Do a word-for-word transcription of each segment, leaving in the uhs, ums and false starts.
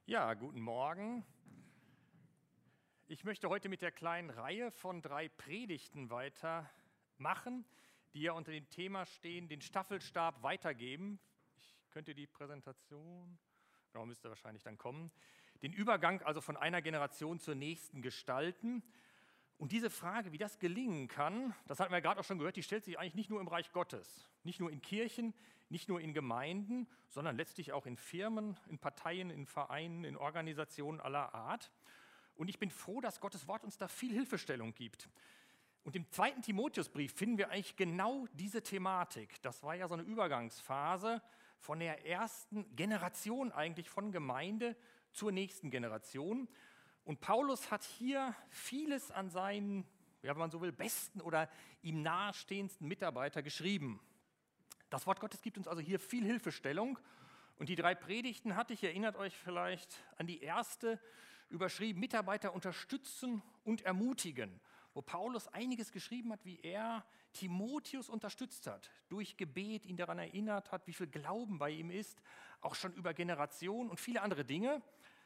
Ja, guten Morgen. Ich möchte heute mit der kleinen Reihe von drei Predigten weitermachen, die ja unter dem Thema stehen, den Staffelstab weitergeben. Ich könnte die Präsentation, genau, müsste wahrscheinlich dann kommen. Den Übergang also von einer Generation zur nächsten gestalten. Und diese Frage, wie das gelingen kann, das hatten wir gerade auch schon gehört, die stellt sich eigentlich nicht nur im Reich Gottes, nicht nur in Kirchen, nicht nur in Gemeinden, sondern letztlich auch in Firmen, in Parteien, in Vereinen, in Organisationen aller Art. Und ich bin froh, dass Gottes Wort uns da viel Hilfestellung gibt. Und im zweiten Timotheusbrief finden wir eigentlich genau diese Thematik. Das war ja so eine Übergangsphase von der ersten Generation eigentlich von Gemeinde zur nächsten Generation. Und Paulus hat hier vieles an seinen, ja, wenn man so will, besten oder ihm nahestehendsten Mitarbeiter geschrieben. Das Wort Gottes gibt uns also hier viel Hilfestellung. Und die drei Predigten hatte ich, erinnert euch vielleicht an die erste, überschrieben, Mitarbeiter unterstützen und ermutigen, wo Paulus einiges geschrieben hat, wie er Timotheus unterstützt hat, durch Gebet ihn daran erinnert hat, wie viel Glauben bei ihm ist, auch schon über Generationen und viele andere Dinge.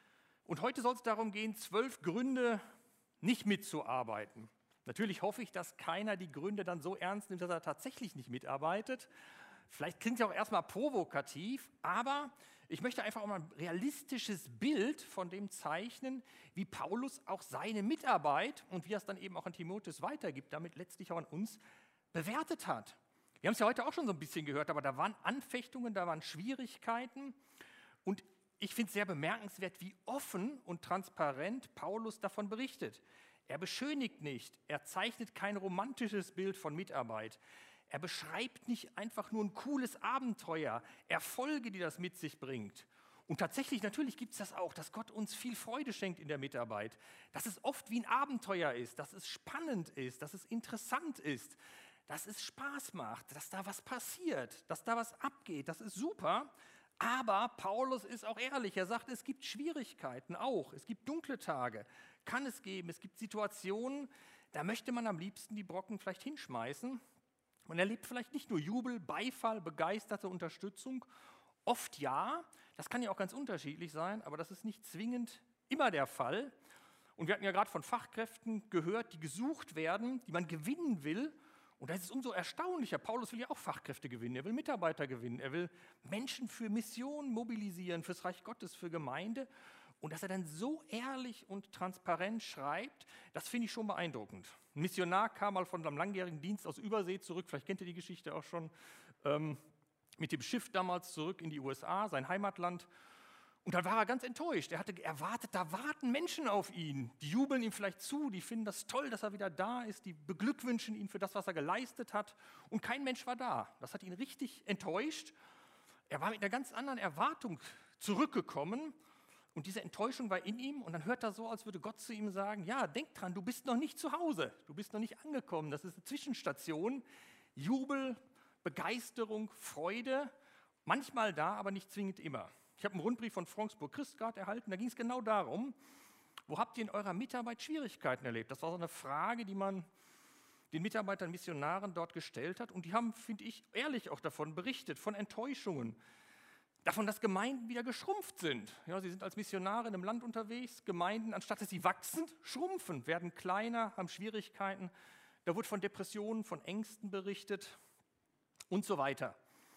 Und heute soll es darum gehen, zwölf Gründe, nicht mitzuarbeiten. Natürlich hoffe ich, dass keiner die Gründe dann so ernst nimmt, dass er tatsächlich nicht mitarbeitet. Vielleicht klingt es auch erstmal provokativ, aber ich möchte einfach auch mal ein realistisches Bild von dem zeichnen, wie Paulus auch seine Mitarbeit und wie er es dann eben auch an Timotheus weitergibt, damit letztlich auch an uns bewertet hat. Wir haben es ja heute auch schon so ein bisschen gehört, aber da waren Anfechtungen, da waren Schwierigkeiten und ich finde es sehr bemerkenswert, wie offen und transparent Paulus davon berichtet. Er beschönigt nicht, er zeichnet kein romantisches Bild von Mitarbeit. Er beschreibt nicht einfach nur ein cooles Abenteuer, Erfolge, die das mit sich bringt. Und tatsächlich, natürlich gibt es das auch, dass Gott uns viel Freude schenkt in der Mitarbeit, dass es oft wie ein Abenteuer ist, dass es spannend ist, dass es interessant ist, dass es Spaß macht, dass da was passiert, dass da was abgeht, das ist super. Aber Paulus ist auch ehrlich, er sagt, es gibt Schwierigkeiten auch, es gibt dunkle Tage, kann es geben, es gibt Situationen, da möchte man am liebsten die Brocken vielleicht hinschmeißen. Man erlebt vielleicht nicht nur Jubel, Beifall, begeisterte Unterstützung, oft ja, das kann ja auch ganz unterschiedlich sein, aber das ist nicht zwingend immer der Fall. Und wir hatten ja gerade von Fachkräften gehört, die gesucht werden, die man gewinnen will. Und das ist umso erstaunlicher. Paulus will ja auch Fachkräfte gewinnen, er will Mitarbeiter gewinnen, er will Menschen für Missionen mobilisieren, fürs Reich Gottes, für Gemeinde. Und dass er dann so ehrlich und transparent schreibt, das finde ich schon beeindruckend. Ein Missionar kam mal von einem langjährigen Dienst aus Übersee zurück, vielleicht kennt ihr die Geschichte auch schon, ähm, mit dem Schiff damals zurück in die U S A, sein Heimatland. Und dann war er ganz enttäuscht. Er hatte erwartet, da warten Menschen auf ihn. Die jubeln ihm vielleicht zu, die finden das toll, dass er wieder da ist, die beglückwünschen ihn für das, was er geleistet hat. Und kein Mensch war da. Das hat ihn richtig enttäuscht. Er war mit einer ganz anderen Erwartung zurückgekommen. Und diese Enttäuschung war in ihm. Und dann hört er so, als würde Gott zu ihm sagen, ja, denk dran, du bist noch nicht zu Hause. Du bist noch nicht angekommen. Das ist eine Zwischenstation. Jubel, Begeisterung, Freude. Manchmal da, aber nicht zwingend immer. Ich habe einen Rundbrief von Franksburg Christgard erhalten, da ging es genau darum, wo habt ihr in eurer Mitarbeit Schwierigkeiten erlebt? Das war so eine Frage, die man den Mitarbeitern, Missionaren dort gestellt hat. Und die haben, finde ich, ehrlich auch davon berichtet, von Enttäuschungen, davon, dass Gemeinden wieder geschrumpft sind. Ja, sie sind als Missionare in einem Land unterwegs, Gemeinden, anstatt dass sie wachsen, schrumpfen, werden kleiner, haben Schwierigkeiten. Da wurde von Depressionen, von Ängsten berichtet und so weiter.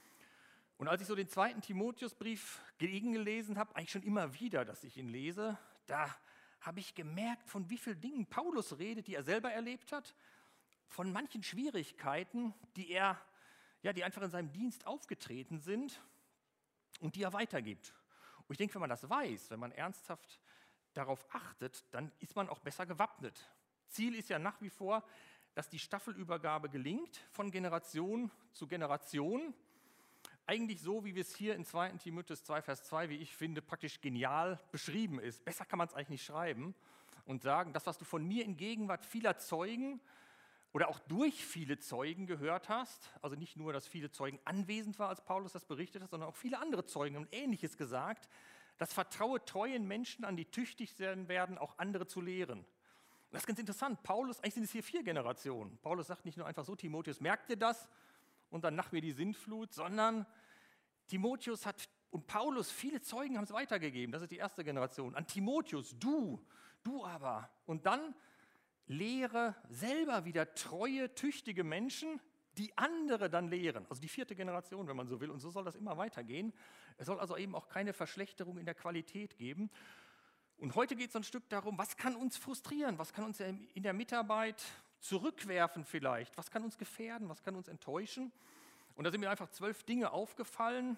Und als ich so den zweiten Timotheusbrief gegengelesen habe, eigentlich schon immer wieder, dass ich ihn lese, da habe ich gemerkt, von wie vielen Dingen Paulus redet, die er selber erlebt hat, von manchen Schwierigkeiten, die er, ja, die einfach in seinem Dienst aufgetreten sind und die er weitergibt. Und ich denke, wenn man das weiß, wenn man ernsthaft darauf achtet, dann ist man auch besser gewappnet. Ziel ist ja nach wie vor, dass die Staffelübergabe gelingt, von Generation zu Generation. Eigentlich so, wie wir es hier in zweiten Timotheus zwei, Vers zwei, wie ich finde, praktisch genial beschrieben ist. Besser kann man es eigentlich nicht schreiben und sagen, das, was du von mir in Gegenwart vieler Zeugen oder auch durch viele Zeugen gehört hast, also nicht nur, dass viele Zeugen anwesend waren, als Paulus das berichtet hat, sondern auch viele andere Zeugen haben Ähnliches gesagt, das vertraue treuen Menschen an, die tüchtig sein werden, auch andere zu lehren. Und das ist ganz interessant. Paulus, eigentlich sind es hier vier Generationen. Paulus sagt nicht nur einfach so, Timotheus, merkt ihr das? Und dann nach mir die Sintflut, sondern Timotheus hat Und Paulus, viele Zeugen haben es weitergegeben, das ist die erste Generation. An Timotheus, du, du aber. Und dann lehre selber wieder treue, tüchtige Menschen, die andere dann lehren. Also die vierte Generation, wenn man so will. Und so soll das immer weitergehen. Es soll also eben auch keine Verschlechterung in der Qualität geben. Und heute geht es so ein Stück darum, was kann uns frustrieren, was kann uns in der Mitarbeit zurückwerfen vielleicht, was kann uns gefährden, was kann uns enttäuschen. Und da sind mir einfach zwölf Dinge aufgefallen,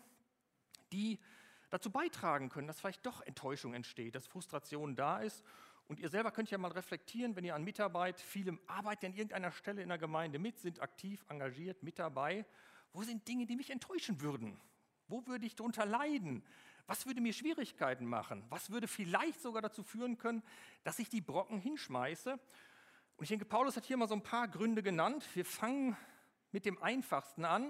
die dazu beitragen können, dass vielleicht doch Enttäuschung entsteht, dass Frustration da ist. Und ihr selber könnt ja mal reflektieren, wenn ihr an Mitarbeit, viele arbeiten an irgendeiner Stelle in der Gemeinde mit, sind aktiv, engagiert, mit dabei. Wo sind Dinge, die mich enttäuschen würden? Wo würde ich darunter leiden? Was würde mir Schwierigkeiten machen? Was würde vielleicht sogar dazu führen können, dass ich die Brocken hinschmeiße? Und ich denke, Paulus hat hier mal so ein paar Gründe genannt. Wir fangen mit dem einfachsten an.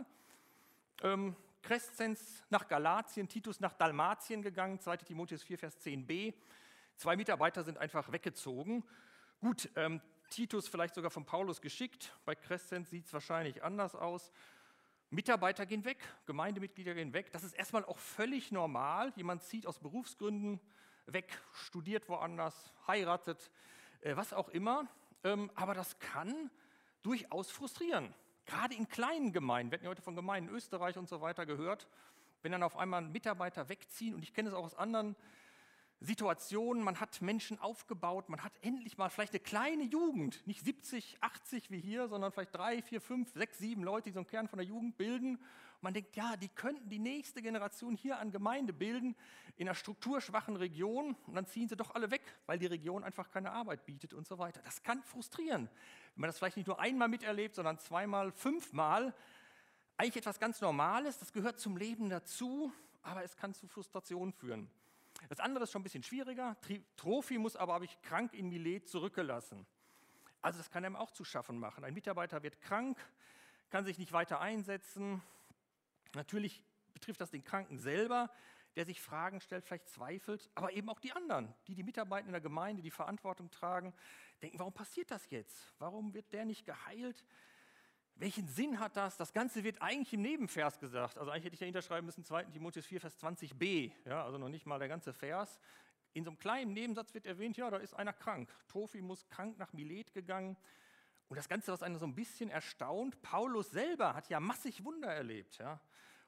Ähm, Crescens nach Galatien, Titus nach Dalmatien gegangen, zweiter Timotheus vier, Vers zehn b. Zwei Mitarbeiter sind einfach weggezogen. Gut, ähm, Titus vielleicht sogar von Paulus geschickt. Bei Crescens sieht es wahrscheinlich anders aus. Mitarbeiter gehen weg, Gemeindemitglieder gehen weg. Das ist erstmal auch völlig normal. Jemand zieht aus Berufsgründen weg, studiert woanders, heiratet, äh, was auch immer. Ähm, aber das kann durchaus frustrieren. Gerade in kleinen Gemeinden, wir hatten ja heute von Gemeinden in Österreich und so weiter gehört, wenn dann auf einmal Mitarbeiter wegziehen, und ich kenne es auch aus anderen Situationen, man hat Menschen aufgebaut, man hat endlich mal vielleicht eine kleine Jugend, nicht siebzig, achtzig wie hier, sondern vielleicht drei, vier, fünf, sechs, sieben Leute, die so einen Kern von der Jugend bilden. Und man denkt, ja, die könnten die nächste Generation hier an Gemeinde bilden, in einer strukturschwachen Region, und dann ziehen sie doch alle weg, weil die Region einfach keine Arbeit bietet und so weiter. Das kann frustrieren, wenn man das vielleicht nicht nur einmal miterlebt, sondern zweimal, fünfmal. Eigentlich etwas ganz Normales, das gehört zum Leben dazu, aber es kann zu Frustrationen führen. Das andere ist schon ein bisschen schwieriger. Trophimus aber habe ich krank in Milet zurückgelassen. Also das kann einem auch zu schaffen machen. Ein Mitarbeiter wird krank, kann sich nicht weiter einsetzen. Natürlich betrifft das den Kranken selber, der sich Fragen stellt, vielleicht zweifelt, aber eben auch die anderen, die die Mitarbeiter in der Gemeinde, die Verantwortung tragen, denken, warum passiert das jetzt? Warum wird der nicht geheilt? Welchen Sinn hat das? Das Ganze wird eigentlich im Nebenvers gesagt. Also eigentlich hätte ich ja hinterschreiben müssen, zweiter Timotheus vier, Vers zwanzig b. Ja, also noch nicht mal der ganze Vers. In so einem kleinen Nebensatz wird erwähnt, ja, da ist einer krank. Trophimus krank nach Milet gegangen. Und das Ganze, was einen so ein bisschen erstaunt, Paulus selber hat ja massig Wunder erlebt. Ja.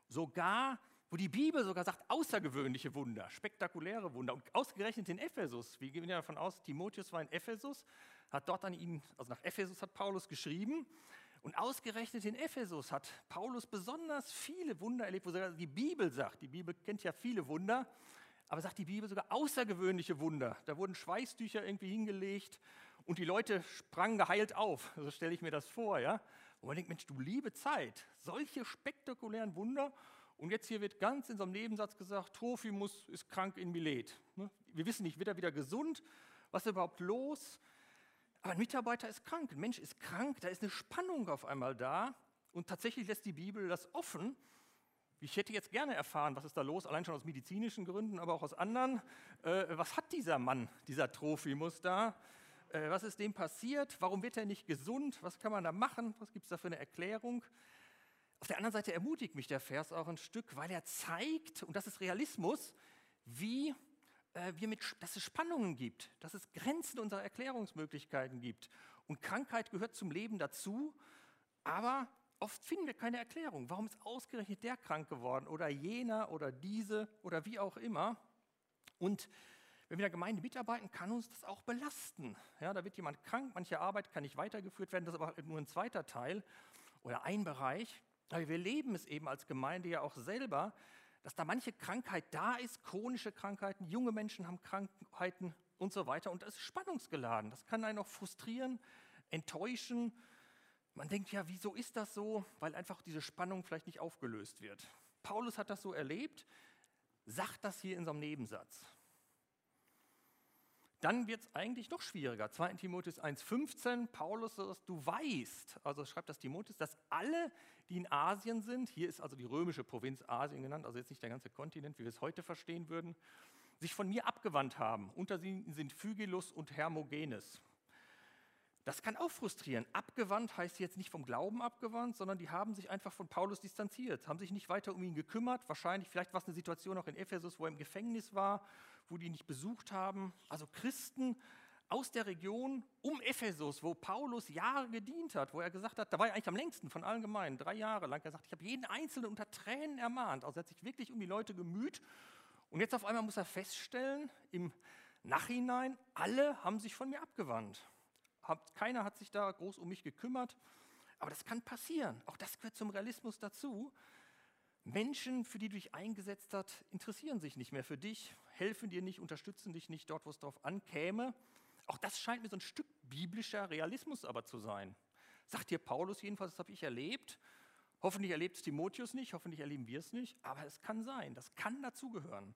Sogar, wo die Bibel sogar sagt, außergewöhnliche Wunder, spektakuläre Wunder. Und ausgerechnet in Ephesus, wir gehen ja davon aus, Timotheus war in Ephesus, hat dort an ihn, also nach Ephesus hat Paulus geschrieben. Und ausgerechnet in Ephesus hat Paulus besonders viele Wunder erlebt, wo sogar die Bibel sagt, die Bibel kennt ja viele Wunder, aber sagt die Bibel sogar außergewöhnliche Wunder. Da wurden Schweißtücher irgendwie hingelegt und die Leute sprangen geheilt auf. So stelle ich mir das vor, ja. Und man denkt, Mensch, du liebe Zeit, solche spektakulären Wunder. Und jetzt hier wird ganz in so einem Nebensatz gesagt, Trophimus ist krank in Milet. Wir wissen nicht, wird er wieder gesund? Was ist überhaupt los? Aber ein Mitarbeiter ist krank, ein Mensch ist krank, da ist eine Spannung auf einmal da. Und tatsächlich lässt die Bibel das offen. Ich hätte jetzt gerne erfahren, was ist da los, allein schon aus medizinischen Gründen, aber auch aus anderen. Äh, was hat dieser Mann, dieser Trophimus da? Äh, was ist dem passiert? Warum wird er nicht gesund? Was kann man da machen? Was gibt es da für eine Erklärung? Auf der anderen Seite ermutigt mich der Vers auch ein Stück, weil er zeigt, und das ist Realismus, wie äh, wir mit, dass es Spannungen gibt, dass es Grenzen unserer Erklärungsmöglichkeiten gibt. Und Krankheit gehört zum Leben dazu, aber oft finden wir keine Erklärung. Warum ist ausgerechnet der krank geworden oder jener oder diese oder wie auch immer? Und wenn wir in der Gemeinde mitarbeiten, kann uns das auch belasten. Ja, da wird jemand krank, manche Arbeit kann nicht weitergeführt werden, das ist aber nur ein zweiter Teil oder ein Bereich. Aber wir leben es eben als Gemeinde ja auch selber, dass da manche Krankheit da ist, chronische Krankheiten, junge Menschen haben Krankheiten und so weiter. Und das ist spannungsgeladen. Das kann einen auch frustrieren, enttäuschen. Man denkt, ja, wieso ist das so? Weil einfach diese Spannung vielleicht nicht aufgelöst wird. Paulus hat das so erlebt, sagt das hier in so einem Nebensatz. Dann wird es eigentlich noch schwieriger. zweiter Timotheus eins fünfzehn, Paulus sagt, du weißt, also schreibt das Timotheus, dass alle, die in Asien sind, hier ist also die römische Provinz Asien genannt, also jetzt nicht der ganze Kontinent, wie wir es heute verstehen würden, sich von mir abgewandt haben. Unter ihnen sind Phygelus und Hermogenes. Das kann auch frustrieren. Abgewandt heißt jetzt nicht vom Glauben abgewandt, sondern die haben sich einfach von Paulus distanziert, haben sich nicht weiter um ihn gekümmert. Wahrscheinlich, vielleicht war es eine Situation auch in Ephesus, wo er im Gefängnis war, wo die ihn nicht besucht haben. Also Christen aus der Region um Ephesus, wo Paulus Jahre gedient hat, wo er gesagt hat, da war er eigentlich am längsten von allen Gemeinden, drei Jahre lang. Er sagt, ich habe jeden Einzelnen unter Tränen ermahnt. Also er hat sich wirklich um die Leute gemüht. Und jetzt auf einmal muss er feststellen, im Nachhinein, alle haben sich von mir abgewandt. Keiner hat sich da groß um mich gekümmert, aber das kann passieren. Auch das gehört zum Realismus dazu. Menschen, für die du dich eingesetzt hast, interessieren sich nicht mehr für dich, helfen dir nicht, unterstützen dich nicht dort, wo es drauf ankäme. Auch das scheint mir so ein Stück biblischer Realismus aber zu sein. Sagt hier Paulus jedenfalls, das habe ich erlebt. Hoffentlich erlebt es Timotheus nicht, hoffentlich erleben wir es nicht, aber es kann sein, das kann dazugehören.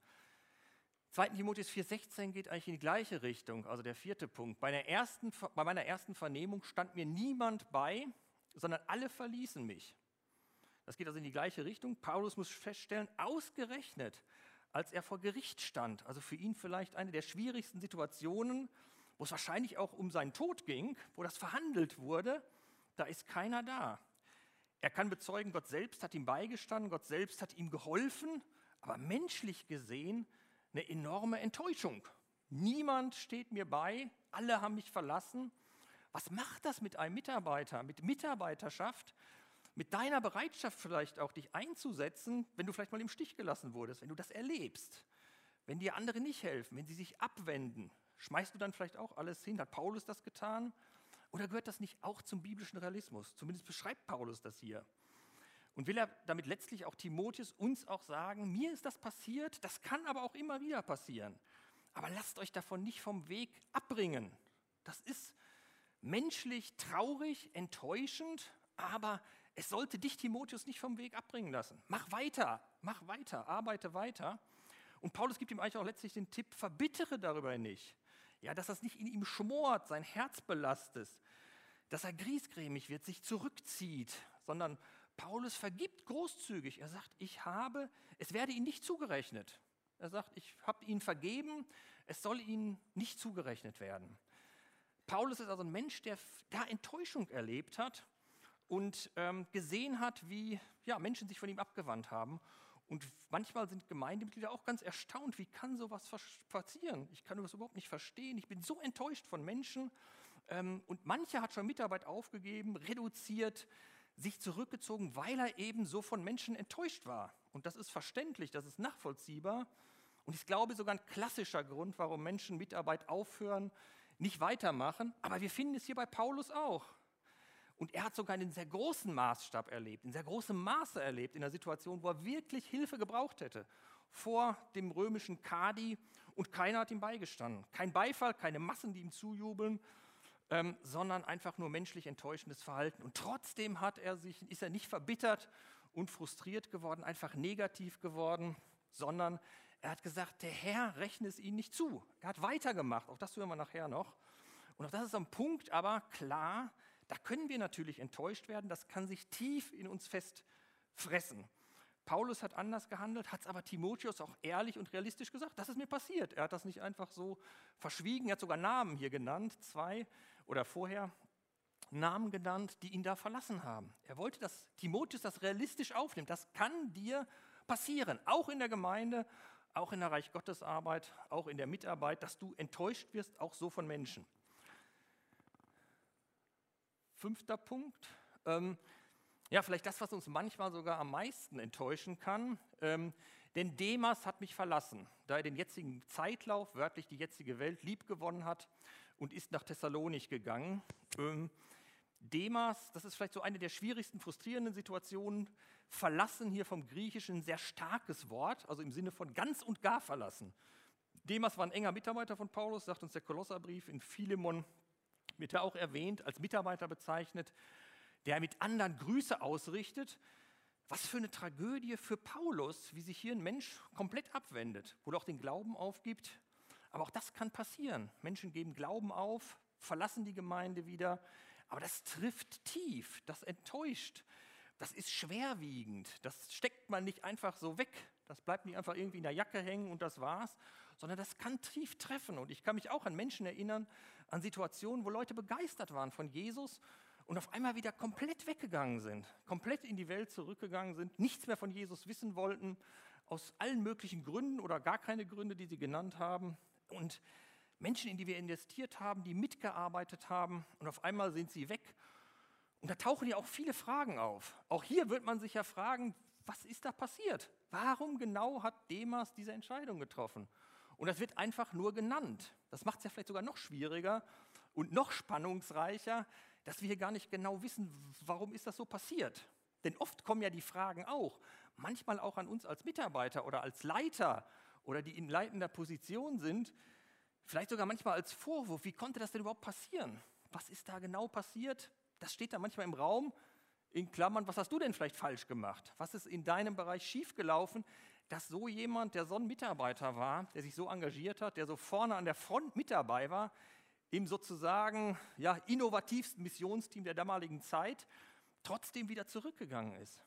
zweiter Timotheus vier sechzehn geht eigentlich in die gleiche Richtung, also der vierte Punkt. Bei, der ersten, bei meiner ersten Vernehmung stand mir niemand bei, sondern alle verließen mich. Das geht also in die gleiche Richtung. Paulus muss feststellen, ausgerechnet, als er vor Gericht stand, also für ihn vielleicht eine der schwierigsten Situationen, wo es wahrscheinlich auch um seinen Tod ging, wo das verhandelt wurde, da ist keiner da. Er kann bezeugen, Gott selbst hat ihm beigestanden, Gott selbst hat ihm geholfen, aber menschlich gesehen eine enorme Enttäuschung. Niemand steht mir bei, alle haben mich verlassen. Was macht das mit einem Mitarbeiter, mit Mitarbeiterschaft, mit deiner Bereitschaft vielleicht auch, dich einzusetzen, wenn du vielleicht mal im Stich gelassen wurdest, wenn du das erlebst, wenn dir andere nicht helfen, wenn sie sich abwenden? Schmeißt du dann vielleicht auch alles hin? Hat Paulus das getan? Oder gehört das nicht auch zum biblischen Realismus? Zumindest beschreibt Paulus das hier. Und will er damit letztlich auch Timotheus uns auch sagen, mir ist das passiert, das kann aber auch immer wieder passieren. Aber lasst euch davon nicht vom Weg abbringen. Das ist menschlich traurig, enttäuschend, aber es sollte dich, Timotheus, nicht vom Weg abbringen lassen. Mach weiter, mach weiter, arbeite weiter. Und Paulus gibt ihm eigentlich auch letztlich den Tipp, verbittere darüber nicht. Ja, dass das nicht in ihm schmort, sein Herz belastet, dass er griesgrämig wird, sich zurückzieht, sondern Paulus vergibt großzügig. Er sagt, ich habe, es werde ihnen nicht zugerechnet. Er sagt, ich habe ihnen vergeben, es soll ihnen nicht zugerechnet werden. Paulus ist also ein Mensch, der da Enttäuschung erlebt hat und ähm, gesehen hat, wie ja, Menschen sich von ihm abgewandt haben. Und manchmal sind Gemeindemitglieder auch ganz erstaunt, wie kann sowas passieren? Ich kann das überhaupt nicht verstehen. Ich bin so enttäuscht von Menschen. Ähm, und mancher hat schon Mitarbeit aufgegeben, reduziert, sich zurückgezogen, weil er eben so von Menschen enttäuscht war. Und das ist verständlich, das ist nachvollziehbar. Und ich glaube sogar ein klassischer Grund, warum Menschen Mitarbeit aufhören, nicht weitermachen. Aber wir finden es hier bei Paulus auch. Und er hat sogar einen sehr großen Maßstab erlebt, in sehr großem Maße erlebt, in einer Situation, wo er wirklich Hilfe gebraucht hätte, vor dem römischen Kadi, und keiner hat ihm beigestanden. Kein Beifall, keine Massen, die ihm zujubeln, ähm, sondern einfach nur menschlich enttäuschendes Verhalten. Und trotzdem hat er sich, ist er nicht verbittert und frustriert geworden, einfach negativ geworden, sondern er hat gesagt, der Herr rechne es ihnen nicht zu. Er hat weitergemacht, auch das hören wir nachher noch. Und auch das ist ein Punkt, aber klar, da können wir natürlich enttäuscht werden, das kann sich tief in uns festfressen. Paulus hat anders gehandelt, hat es aber Timotheus auch ehrlich und realistisch gesagt, das ist mir passiert. Er hat das nicht einfach so verschwiegen, er hat sogar Namen hier genannt, zwei oder vorher Namen genannt, die ihn da verlassen haben. Er wollte, dass Timotheus das realistisch aufnimmt. Das kann dir passieren, auch in der Gemeinde, auch in der Reich Gottes Arbeit, auch in der Mitarbeit, dass du enttäuscht wirst, auch so von Menschen. Fünfter Punkt, ähm, ja, vielleicht das, was uns manchmal sogar am meisten enttäuschen kann, ähm, denn Demas hat mich verlassen, da er den jetzigen Zeitlauf, wörtlich die jetzige Welt, liebgewonnen hat und ist nach Thessalonich gegangen. Ähm, Demas, das ist vielleicht so eine der schwierigsten, frustrierenden Situationen, verlassen hier vom Griechischen ein sehr starkes Wort, also im Sinne von ganz und gar verlassen. Demas war ein enger Mitarbeiter von Paulus, sagt uns der Kolosserbrief, in Philemon wird er auch erwähnt, als Mitarbeiter bezeichnet, der mit anderen Grüße ausrichtet. Was für eine Tragödie für Paulus, wie sich hier ein Mensch komplett abwendet, wo er auch den Glauben aufgibt. Aber auch das kann passieren. Menschen geben Glauben auf, verlassen die Gemeinde wieder. Aber das trifft tief, das enttäuscht, das ist schwerwiegend. Das steckt man nicht einfach so weg. Das bleibt nicht einfach irgendwie in der Jacke hängen und das war's, sondern das kann tief treffen. Und ich kann mich auch an Menschen erinnern, an Situationen, wo Leute begeistert waren von Jesus und auf einmal wieder komplett weggegangen sind, komplett in die Welt zurückgegangen sind, nichts mehr von Jesus wissen wollten, aus allen möglichen Gründen oder gar keine Gründe, die sie genannt haben. Und Menschen, in die wir investiert haben, die mitgearbeitet haben und auf einmal sind sie weg. Und da tauchen ja auch viele Fragen auf. Auch hier wird man sich ja fragen, was ist da passiert? Warum genau hat Demas diese Entscheidung getroffen? Und das wird einfach nur genannt. Das macht es ja vielleicht sogar noch schwieriger und noch spannungsreicher, dass wir hier gar nicht genau wissen, warum ist das so passiert. Denn oft kommen ja die Fragen auch, manchmal auch an uns als Mitarbeiter oder als Leiter oder die in leitender Position sind, vielleicht sogar manchmal als Vorwurf, wie konnte das denn überhaupt passieren? Was ist da genau passiert? Das steht da manchmal im Raum, in Klammern, was hast du denn vielleicht falsch gemacht? Was ist in deinem Bereich schiefgelaufen, dass so jemand, der so ein Mitarbeiter war, der sich so engagiert hat, der so vorne an der Front mit dabei war, im sozusagen ja, innovativsten Missionsteam der damaligen Zeit, trotzdem wieder zurückgegangen ist?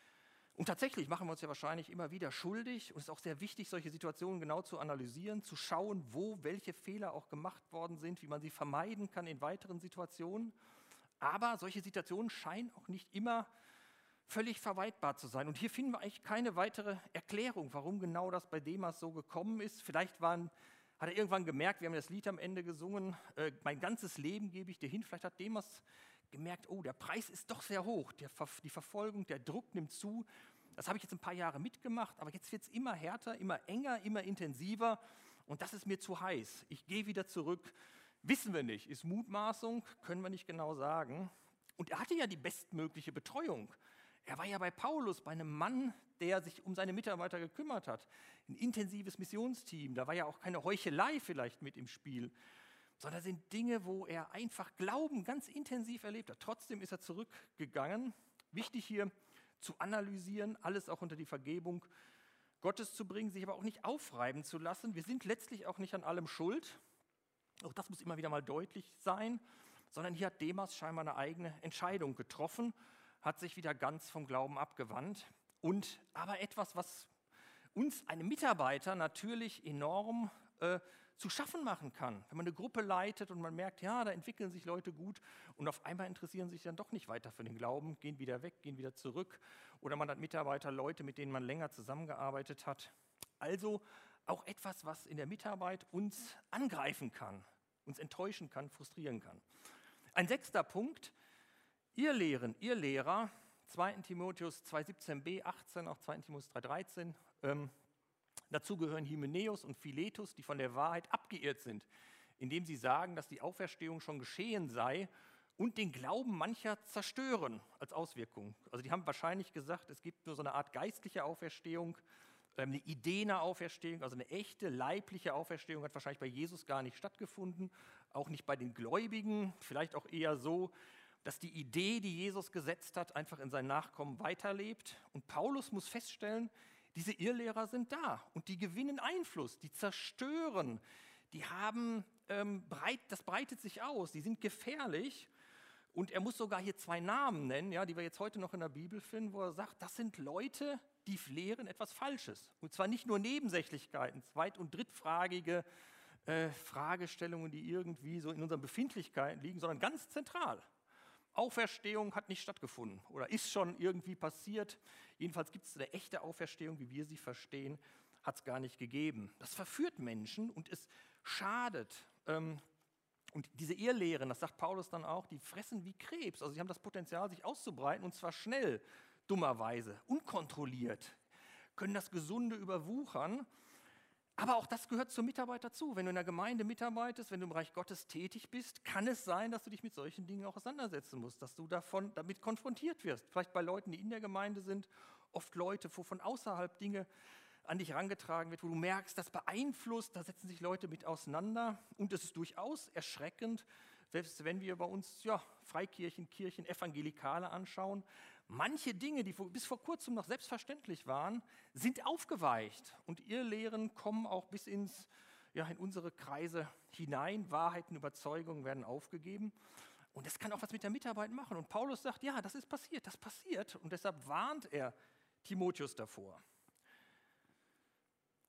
Und tatsächlich machen wir uns ja wahrscheinlich immer wieder schuldig und es ist auch sehr wichtig, solche Situationen genau zu analysieren, zu schauen, wo welche Fehler auch gemacht worden sind, wie man sie vermeiden kann in weiteren Situationen. Aber solche Situationen scheinen auch nicht immer völlig vermeidbar zu sein. Und hier finden wir eigentlich keine weitere Erklärung, warum genau das bei Demas so gekommen ist. Vielleicht waren, hat er irgendwann gemerkt, wir haben das Lied am Ende gesungen, äh, mein ganzes Leben gebe ich dir hin. Vielleicht hat Demas gemerkt, oh, der Preis ist doch sehr hoch, der, die Verfolgung, der Druck nimmt zu. Das habe ich jetzt ein paar Jahre mitgemacht, aber jetzt wird es immer härter, immer enger, immer intensiver und das ist mir zu heiß. Ich gehe wieder zurück. Wissen wir nicht, ist Mutmaßung, können wir nicht genau sagen. Und er hatte ja die bestmögliche Betreuung. Er war ja bei Paulus, bei einem Mann, der sich um seine Mitarbeiter gekümmert hat. Ein intensives Missionsteam, da war ja auch keine Heuchelei vielleicht mit im Spiel, sondern sind Dinge, wo er einfach Glauben ganz intensiv erlebt hat. Trotzdem ist er zurückgegangen. Wichtig hier zu analysieren, alles auch unter die Vergebung Gottes zu bringen, sich aber auch nicht aufreiben zu lassen. Wir sind letztlich auch nicht an allem schuld. Auch das muss immer wieder mal deutlich sein, sondern hier hat Demas scheinbar eine eigene Entscheidung getroffen, hat sich wieder ganz vom Glauben abgewandt. Und aber etwas, was uns, einem Mitarbeiter, natürlich enorm äh, zu schaffen machen kann. Wenn man eine Gruppe leitet und man merkt, ja, da entwickeln sich Leute gut und auf einmal interessieren sich dann doch nicht weiter für den Glauben, gehen wieder weg, gehen wieder zurück. Oder man hat Mitarbeiter, Leute, mit denen man länger zusammengearbeitet hat. Also auch etwas, was in der Mitarbeit uns angreifen kann, uns enttäuschen kann, frustrieren kann. Ein sechster Punkt, ihr Lehren, ihr Lehrer, zweiter Timotheus zwei siebzehn b, achtzehn, auch zweiter Timotheus drei dreizehn, ähm, dazu gehören Hymenäus und Philetus, die von der Wahrheit abgeirrt sind, indem sie sagen, dass die Auferstehung schon geschehen sei und den Glauben mancher zerstören als Auswirkung. Also die haben wahrscheinlich gesagt, es gibt nur so eine Art geistliche Auferstehung, eine idene Auferstehung, also eine echte leibliche Auferstehung hat wahrscheinlich bei Jesus gar nicht stattgefunden, auch nicht bei den Gläubigen, vielleicht auch eher so, dass die Idee, die Jesus gesetzt hat, einfach in seinen Nachkommen weiterlebt. Und Paulus muss feststellen, diese Irrlehrer sind da und die gewinnen Einfluss, die zerstören, die haben, ähm, breit, das breitet sich aus, die sind gefährlich. Und er muss sogar hier zwei Namen nennen, ja, die wir jetzt heute noch in der Bibel finden, wo er sagt, das sind Leute, die lehren etwas Falsches. Und zwar nicht nur Nebensächlichkeiten, zweit- und drittfragige äh, Fragestellungen, die irgendwie so in unseren Befindlichkeiten liegen, sondern ganz zentral. Auferstehung hat nicht stattgefunden oder ist schon irgendwie passiert. Jedenfalls gibt es eine echte Auferstehung, wie wir sie verstehen, hat es gar nicht gegeben. Das verführt Menschen und es schadet. Ähm, Und diese Irrlehren, das sagt Paulus dann auch, die fressen wie Krebs. Also sie haben das Potenzial, sich auszubreiten und zwar schnell, dummerweise, unkontrolliert, können das Gesunde überwuchern. Aber auch das gehört zum Mitarbeit dazu. Wenn du in der Gemeinde mitarbeitest, wenn du im Bereich Gottes tätig bist, kann es sein, dass du dich mit solchen Dingen auch auseinandersetzen musst, dass du davon, damit konfrontiert wirst. Vielleicht bei Leuten, die in der Gemeinde sind, oft Leute, wo von außerhalb Dinge an dich herangetragen wird, wo du merkst, das beeinflusst, da setzen sich Leute mit auseinander und es ist durchaus erschreckend, selbst wenn wir bei uns ja, Freikirchen, Kirchen, Evangelikale anschauen, manche Dinge, die bis vor kurzem noch selbstverständlich waren, sind aufgeweicht und Irrlehren kommen auch bis ins, ja, in unsere Kreise hinein, Wahrheiten, Überzeugungen werden aufgegeben und das kann auch was mit der Mitarbeit machen und Paulus sagt, ja, das ist passiert, das passiert und deshalb warnt er Timotheus davor.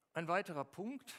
Ein weiterer Punkt,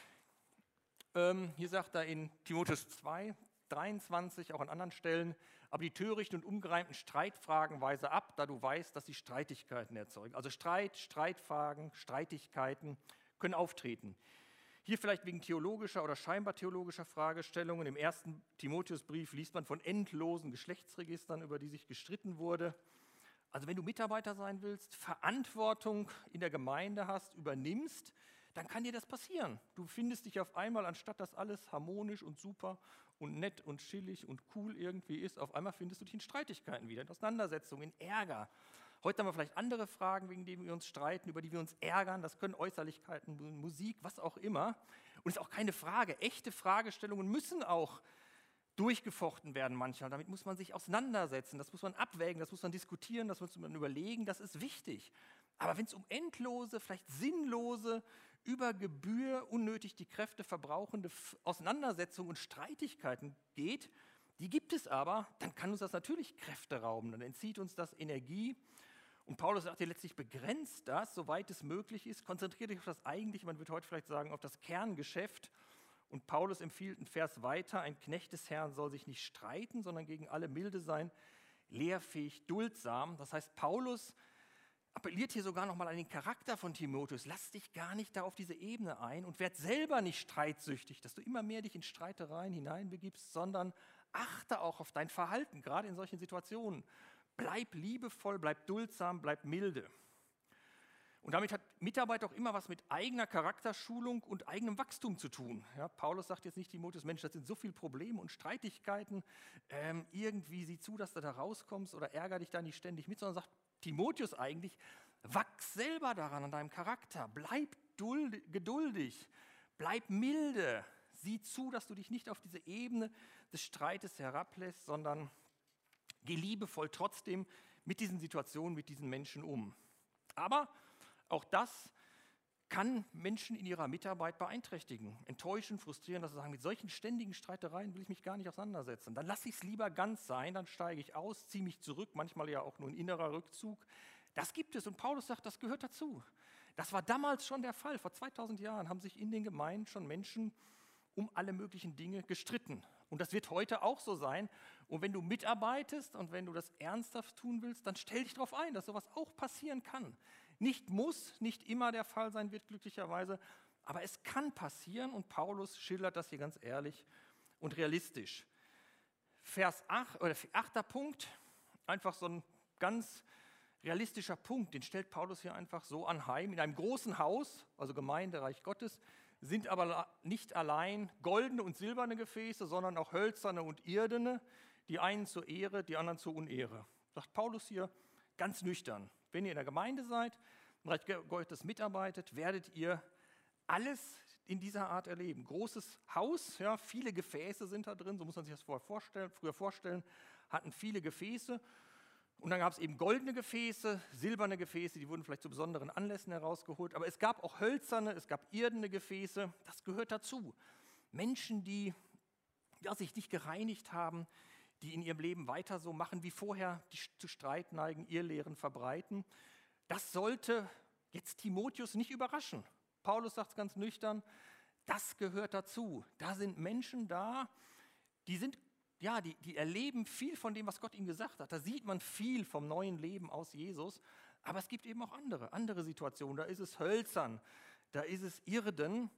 ähm, hier sagt er in Timotheus zwei, dreiundzwanzig, auch an anderen Stellen, aber die törichten und ungereimten Streitfragen weise ab, da du weißt, dass sie Streitigkeiten erzeugen. Also Streit, Streitfragen, Streitigkeiten können auftreten. Hier vielleicht wegen theologischer oder scheinbar theologischer Fragestellungen. Im ersten Timotheusbrief liest man von endlosen Geschlechtsregistern, über die sich gestritten wurde. Also wenn du Mitarbeiter sein willst, Verantwortung in der Gemeinde hast, übernimmst, dann kann dir das passieren. Du findest dich auf einmal, anstatt dass alles harmonisch und super und nett und chillig und cool irgendwie ist, auf einmal findest du dich in Streitigkeiten wieder, in Auseinandersetzungen, in Ärger. Heute haben wir vielleicht andere Fragen, wegen denen wir uns streiten, über die wir uns ärgern. Das können Äußerlichkeiten, Musik, was auch immer. Und es ist auch keine Frage. Echte Fragestellungen müssen auch durchgefochten werden manchmal. Damit muss man sich auseinandersetzen, das muss man abwägen, das muss man diskutieren, das muss man überlegen, das ist wichtig. Aber wenn es um endlose, vielleicht sinnlose, über Gebühr unnötig die Kräfte verbrauchende Auseinandersetzungen und Streitigkeiten geht, die gibt es aber, dann kann uns das natürlich Kräfte rauben, dann entzieht uns das Energie. Und Paulus sagt hier letztlich, begrenzt das, soweit es möglich ist, konzentriert euch auf das Eigentliche, man würde heute vielleicht sagen, auf das Kerngeschäft. Und Paulus empfiehlt einen Vers weiter, ein Knecht des Herrn soll sich nicht streiten, sondern gegen alle milde sein, lehrfähig, duldsam. Das heißt, Paulus appelliert hier sogar nochmal an den Charakter von Timotheus. Lass dich gar nicht da auf diese Ebene ein und werd selber nicht streitsüchtig, dass du immer mehr dich in Streitereien hineinbegibst, sondern achte auch auf dein Verhalten, gerade in solchen Situationen. Bleib liebevoll, bleib duldsam, bleib milde. Und damit hat Mitarbeit auch immer was mit eigener Charakterschulung und eigenem Wachstum zu tun. Ja, Paulus sagt jetzt nicht Timotheus, Mensch, das sind so viele Probleme und Streitigkeiten, ähm, irgendwie sieh zu, dass du da rauskommst oder ärger dich da nicht ständig mit, sondern sagt Timotheus eigentlich, wachs selber daran an deinem Charakter, bleib duld, geduldig, bleib milde, sieh zu, dass du dich nicht auf diese Ebene des Streites herablässt, sondern geh liebevoll trotzdem mit diesen Situationen, mit diesen Menschen um. Aber auch das kann Menschen in ihrer Mitarbeit beeinträchtigen, enttäuschen, frustrieren, dass sie sagen, mit solchen ständigen Streitereien will ich mich gar nicht auseinandersetzen. Dann lasse ich es lieber ganz sein, dann steige ich aus, ziehe mich zurück, manchmal ja auch nur ein innerer Rückzug. Das gibt es und Paulus sagt, das gehört dazu. Das war damals schon der Fall. Vor zweitausend Jahren haben sich in den Gemeinden schon Menschen um alle möglichen Dinge gestritten. Und das wird heute auch so sein. Und wenn du mitarbeitest und wenn du das ernsthaft tun willst, dann stell dich darauf ein, dass sowas auch passieren kann. Nicht muss, nicht immer der Fall sein wird, glücklicherweise, aber es kann passieren und Paulus schildert das hier ganz ehrlich und realistisch. Vers acht, oder achter Punkt, einfach so ein ganz realistischer Punkt, den stellt Paulus hier einfach so anheim. In einem großen Haus, also Gemeinde, Reich Gottes, sind aber nicht allein goldene und silberne Gefäße, sondern auch hölzerne und irdene, die einen zur Ehre, die anderen zur Unehre. Sagt Paulus hier ganz nüchtern. Wenn ihr in der Gemeinde seid, im Reich Gottes mitarbeitet, werdet ihr alles in dieser Art erleben. Großes Haus, ja, viele Gefäße sind da drin, so muss man sich das vorher vorstellen, früher vorstellen, hatten viele Gefäße. Und dann gab es eben goldene Gefäße, silberne Gefäße, die wurden vielleicht zu besonderen Anlässen herausgeholt. Aber es gab auch hölzerne, es gab irdene Gefäße, das gehört dazu. Menschen, die ja, sich nicht gereinigt haben, die in ihrem Leben weiter so machen wie vorher, die zu Streit neigen, Irrlehren verbreiten. Das sollte jetzt Timotheus nicht überraschen. Paulus sagt es ganz nüchtern, das gehört dazu. Da sind Menschen da, die sind Ja, die, die erleben viel von dem, was Gott ihnen gesagt hat. Da sieht man viel vom neuen Leben aus Jesus. Aber es gibt eben auch andere, andere Situationen. Da ist es hölzern, da ist es Irden.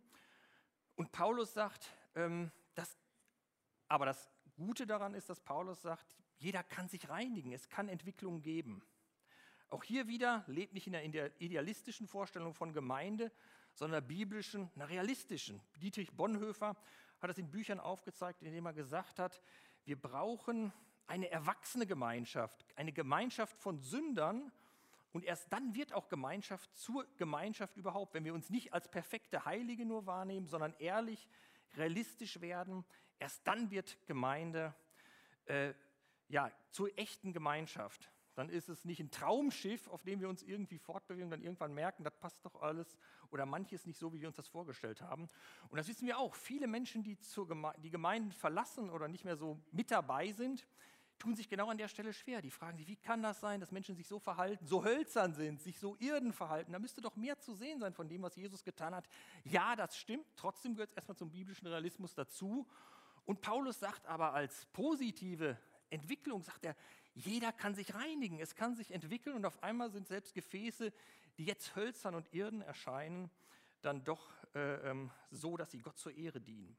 Und Paulus sagt, ähm, das, aber das Gute daran ist, dass Paulus sagt, jeder kann sich reinigen, es kann Entwicklungen geben. Auch hier wieder lebt nicht in der idealistischen Vorstellung von Gemeinde, sondern biblischen, einer realistischen. Dietrich Bonhoeffer hat das in Büchern aufgezeigt, indem er gesagt hat, wir brauchen eine erwachsene Gemeinschaft, eine Gemeinschaft von Sündern und erst dann wird auch Gemeinschaft zur Gemeinschaft überhaupt, wenn wir uns nicht als perfekte Heilige nur wahrnehmen, sondern ehrlich, realistisch werden, erst dann wird Gemeinde äh, ja, zur echten Gemeinschaft. Dann ist es nicht ein Traumschiff, auf dem wir uns irgendwie fortbewegen und dann irgendwann merken, das passt doch alles oder manches nicht so, wie wir uns das vorgestellt haben. Und das wissen wir auch. Viele Menschen, die zur Geme- die Gemeinden verlassen oder nicht mehr so mit dabei sind, tun sich genau an der Stelle schwer. Die fragen sich, wie kann das sein, dass Menschen sich so verhalten, so hölzern sind, sich so irden verhalten? Da müsste doch mehr zu sehen sein von dem, was Jesus getan hat. Ja, das stimmt. Trotzdem gehört es erstmal zum biblischen Realismus dazu. Und Paulus sagt aber als positive Entwicklung, sagt er, jeder kann sich reinigen, es kann sich entwickeln und auf einmal sind selbst Gefäße, die jetzt hölzern und irden erscheinen, dann doch äh, ähm, so, dass sie Gott zur Ehre dienen.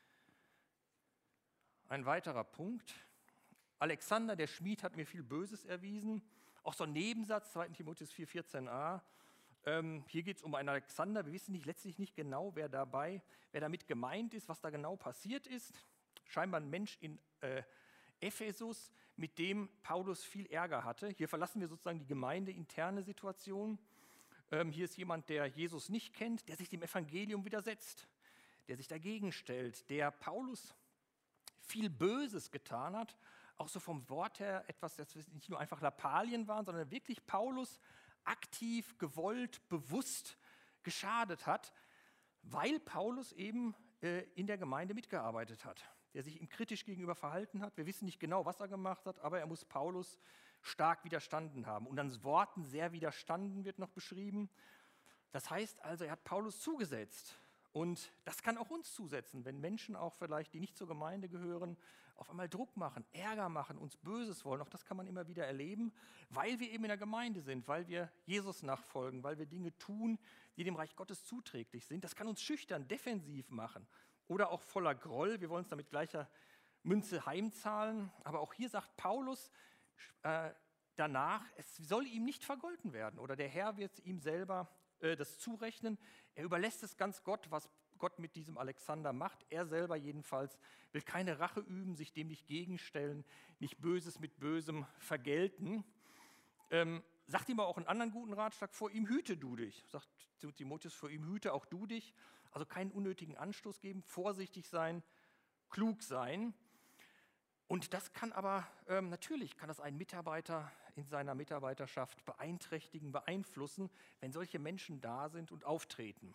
Ein weiterer Punkt. Alexander, der Schmied, hat mir viel Böses erwiesen. Auch so ein Nebensatz, zweiter Timotheus vier, vierzehn a. Ähm, hier geht es um einen Alexander. Wir wissen nicht, letztlich nicht genau, wer dabei, wer damit gemeint ist, was da genau passiert ist. Scheinbar ein Mensch in äh, Ephesus, mit dem Paulus viel Ärger hatte. Hier verlassen wir sozusagen die gemeindeinterne Situation. Ähm, hier ist jemand, der Jesus nicht kennt, der sich dem Evangelium widersetzt, der sich dagegen stellt, der Paulus viel Böses getan hat, auch so vom Wort her etwas, das nicht nur einfach Lappalien waren, sondern wirklich Paulus aktiv, gewollt, bewusst geschadet hat, weil Paulus eben äh, in der Gemeinde mitgearbeitet hat, der sich ihm kritisch gegenüber verhalten hat. Wir wissen nicht genau, was er gemacht hat, aber er muss Paulus stark widerstanden haben. Und an Worten sehr widerstanden wird noch beschrieben. Das heißt also, er hat Paulus zugesetzt. Und das kann auch uns zusetzen, wenn Menschen auch vielleicht, die nicht zur Gemeinde gehören, auf einmal Druck machen, Ärger machen, uns Böses wollen. Auch das kann man immer wieder erleben, weil wir eben in der Gemeinde sind, weil wir Jesus nachfolgen, weil wir Dinge tun, die dem Reich Gottes zuträglich sind. Das kann uns schüchtern, defensiv machen oder auch voller Groll. Wir wollen es damit gleicher Münze heimzahlen. Aber auch hier sagt Paulus äh, danach, es soll ihm nicht vergolten werden oder der Herr wird ihm selber äh, das zurechnen. Er überlässt es ganz Gott, was Gott mit diesem Alexander macht. Er selber jedenfalls will keine Rache üben, sich dem nicht gegenstellen, nicht Böses mit Bösem vergelten. Ähm, sagt ihm aber auch einen anderen guten Ratschlag, vor ihm hüte du dich. Sagt Timotheus, vor ihm hüte auch du dich. Also keinen unnötigen Anstoß geben, vorsichtig sein, klug sein. Und das kann aber, ähm, natürlich kann das einen Mitarbeiter in seiner Mitarbeiterschaft beeinträchtigen, beeinflussen, wenn solche Menschen da sind und auftreten.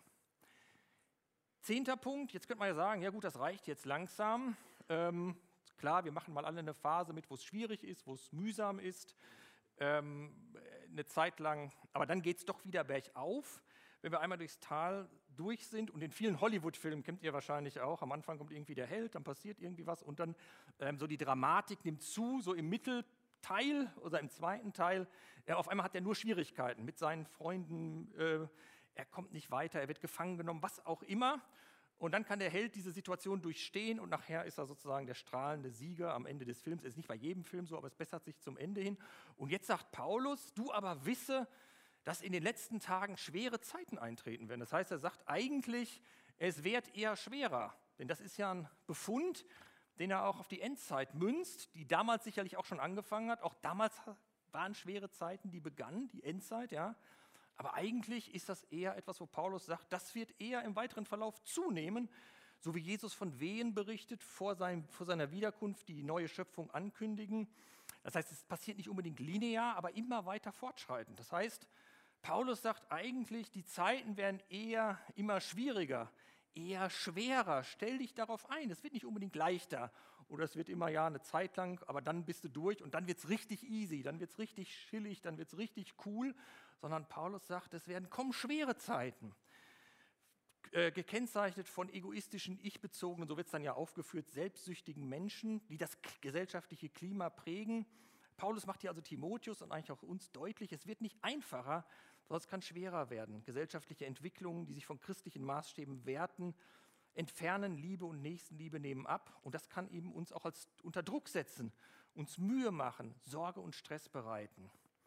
Zehnter Punkt, jetzt könnte man ja sagen, ja gut, das reicht jetzt langsam. Ähm, klar, wir machen mal alle eine Phase mit, wo es schwierig ist, wo es mühsam ist, ähm, eine Zeit lang, aber dann geht es doch wieder bergauf, wenn wir einmal durchs Tal durch sind. Und in vielen Hollywood-Filmen, kennt ihr wahrscheinlich auch, am Anfang kommt irgendwie der Held, dann passiert irgendwie was und dann ähm, so die Dramatik nimmt zu, so im Mittelteil oder im zweiten Teil. Äh, auf einmal hat er nur Schwierigkeiten mit seinen Freunden, äh, er kommt nicht weiter, er wird gefangen genommen, was auch immer. Und dann kann der Held diese Situation durchstehen und nachher ist er sozusagen der strahlende Sieger am Ende des Films. Ist nicht bei jedem Film so, aber es bessert sich zum Ende hin. Und jetzt sagt Paulus, du aber wisse, dass in den letzten Tagen schwere Zeiten eintreten werden. Das heißt, er sagt eigentlich, es wird eher schwerer. Denn das ist ja ein Befund, den er auch auf die Endzeit münzt, die damals sicherlich auch schon angefangen hat. Auch damals waren schwere Zeiten, die begannen, die Endzeit, ja. Aber eigentlich ist das eher etwas, wo Paulus sagt, das wird eher im weiteren Verlauf zunehmen, so wie Jesus von Wehen berichtet, vor, seinem, vor seiner Wiederkunft die neue Schöpfung ankündigen. Das heißt, es passiert nicht unbedingt linear, aber immer weiter fortschreitend. Das heißt, Paulus sagt eigentlich, die Zeiten werden eher immer schwieriger, eher schwerer. Stell dich darauf ein, es wird nicht unbedingt leichter oder es wird immer ja eine Zeit lang, aber dann bist du durch und dann wird es richtig easy, dann wird es richtig chillig, dann wird es richtig cool, sondern Paulus sagt, es werden kommen schwere Zeiten, äh, gekennzeichnet von egoistischen, ich-bezogenen, so wird es dann ja aufgeführt, selbstsüchtigen Menschen, die das gesellschaftliche Klima prägen. Paulus macht hier also Timotheus und eigentlich auch uns deutlich, es wird nicht einfacher, sondern es kann schwerer werden. Gesellschaftliche Entwicklungen, die sich von christlichen Maßstäben werten, entfernen, Liebe und Nächstenliebe nehmen ab. Und das kann eben uns auch als unter Druck setzen, uns Mühe machen, Sorge und Stress bereiten.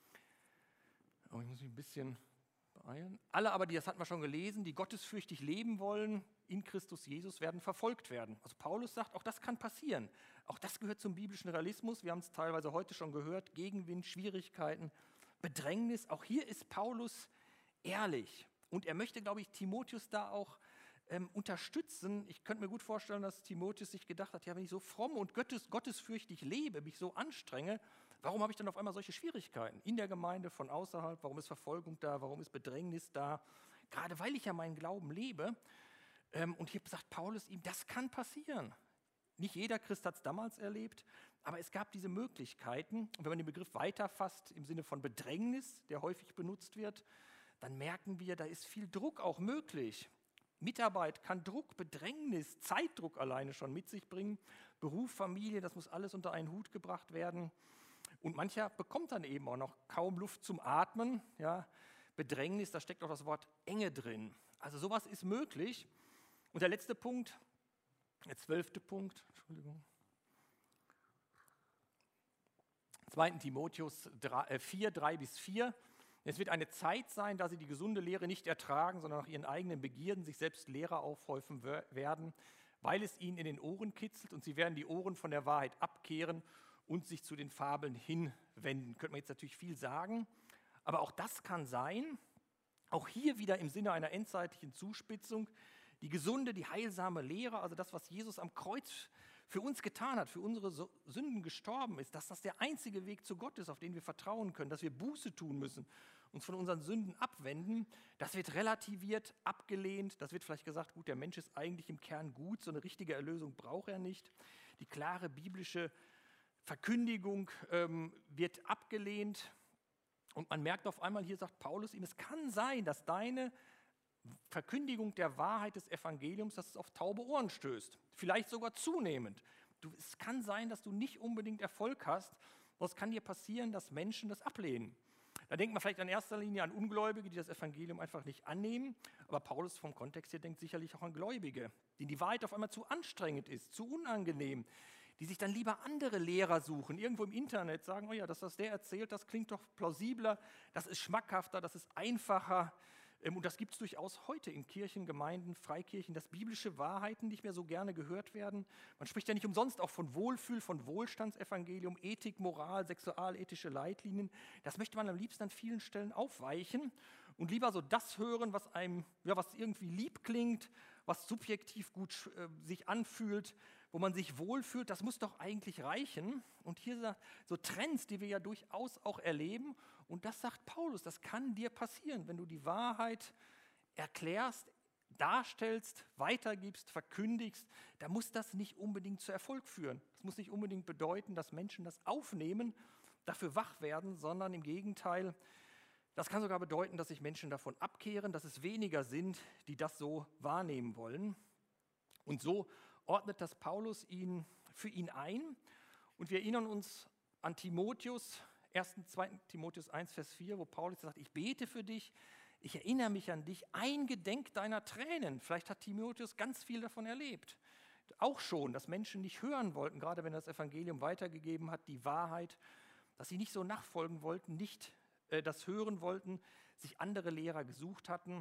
Aber ich muss mich ein bisschen beeilen. Alle aber, die das hatten wir schon gelesen, die gottesfürchtig leben wollen, in Christus Jesus, werden verfolgt werden. Also Paulus sagt, auch das kann passieren. Auch das gehört zum biblischen Realismus. Wir haben es teilweise heute schon gehört. Gegenwind, Schwierigkeiten, Bedrängnis. Auch hier ist Paulus ehrlich. Und er möchte, glaube ich, Timotheus da auch ähm, unterstützen. Ich könnte mir gut vorstellen, dass Timotheus sich gedacht hat, ja, wenn ich so fromm und gottes, gottesfürchtig lebe, mich so anstrenge, warum habe ich dann auf einmal solche Schwierigkeiten in der Gemeinde, von außerhalb? Warum ist Verfolgung da? Warum ist Bedrängnis da? Gerade weil ich ja meinen Glauben lebe. Ähm, und hier sagt Paulus ihm, das kann passieren. Nicht jeder Christ hat es damals erlebt, aber es gab diese Möglichkeiten. Und wenn man den Begriff weiterfasst im Sinne von Bedrängnis, der häufig benutzt wird, dann merken wir, da ist viel Druck auch möglich. Mitarbeit kann Druck, Bedrängnis, Zeitdruck alleine schon mit sich bringen. Beruf, Familie, das muss alles unter einen Hut gebracht werden. Und mancher bekommt dann eben auch noch kaum Luft zum Atmen. Ja, Bedrängnis, da steckt auch das Wort Enge drin. Also sowas ist möglich. Und der letzte Punkt, der zwölfte Punkt, Entschuldigung. zweiter Timotheus vier, drei bis vier. Es wird eine Zeit sein, da sie die gesunde Lehre nicht ertragen, sondern nach ihren eigenen Begierden sich selbst Lehrer aufhäufen werden, weil es ihnen in den Ohren kitzelt und sie werden die Ohren von der Wahrheit abkehren und sich zu den Fabeln hinwenden. Könnte man jetzt natürlich viel sagen, aber auch das kann sein, auch hier wieder im Sinne einer endzeitlichen Zuspitzung, die gesunde, die heilsame Lehre, also das, was Jesus am Kreuz für uns getan hat, für unsere Sünden gestorben ist, dass das der einzige Weg zu Gott ist, auf den wir vertrauen können, dass wir Buße tun müssen, uns von unseren Sünden abwenden, das wird relativiert, abgelehnt, das wird vielleicht gesagt, gut, der Mensch ist eigentlich im Kern gut, so eine richtige Erlösung braucht er nicht. Die klare biblische Verkündigung ähm, wird abgelehnt und man merkt auf einmal, hier sagt Paulus ihm, es kann sein, dass deine Verkündigung der Wahrheit des Evangeliums, dass es auf taube Ohren stößt, vielleicht sogar zunehmend. Du, es kann sein, dass du nicht unbedingt Erfolg hast, aber es kann dir passieren, dass Menschen das ablehnen. Da denkt man vielleicht in erster Linie an Ungläubige, die das Evangelium einfach nicht annehmen, aber Paulus vom Kontext hier denkt sicherlich auch an Gläubige, denen die Wahrheit auf einmal zu anstrengend ist, zu unangenehm, die sich dann lieber andere Lehrer suchen, irgendwo im Internet sagen, oh ja, das, was der erzählt, das klingt doch plausibler, das ist schmackhafter, das ist einfacher. Und das gibt es durchaus heute in Kirchen, Gemeinden, Freikirchen, dass biblische Wahrheiten nicht mehr so gerne gehört werden. Man spricht ja nicht umsonst auch von Wohlfühl, von Wohlstandsevangelium, Ethik, Moral, sexualethische Leitlinien. Das möchte man am liebsten an vielen Stellen aufweichen und lieber so das hören, was einem, ja, was irgendwie lieb klingt, was subjektiv gut äh, sich anfühlt, wo man sich wohlfühlt. Das muss doch eigentlich reichen. Und hier so Trends, die wir ja durchaus auch erleben. Und das sagt Paulus, das kann dir passieren, wenn du die Wahrheit erklärst, darstellst, weitergibst, verkündigst, da muss das nicht unbedingt zu Erfolg führen. Das muss nicht unbedingt bedeuten, dass Menschen das aufnehmen, dafür wach werden, sondern im Gegenteil, das kann sogar bedeuten, dass sich Menschen davon abkehren, dass es weniger sind, die das so wahrnehmen wollen. Und so ordnet das Paulus ihn für ihn ein. Und wir erinnern uns an Timotheus, ersten, zweiten Timotheus eins, Vers vier, wo Paulus sagt, ich bete für dich, ich erinnere mich an dich, eingedenk deiner Tränen. Vielleicht hat Timotheus ganz viel davon erlebt. Auch schon, dass Menschen nicht hören wollten, gerade wenn er das Evangelium weitergegeben hat, die Wahrheit, dass sie nicht so nachfolgen wollten, nicht äh, das hören wollten, sich andere Lehrer gesucht hatten.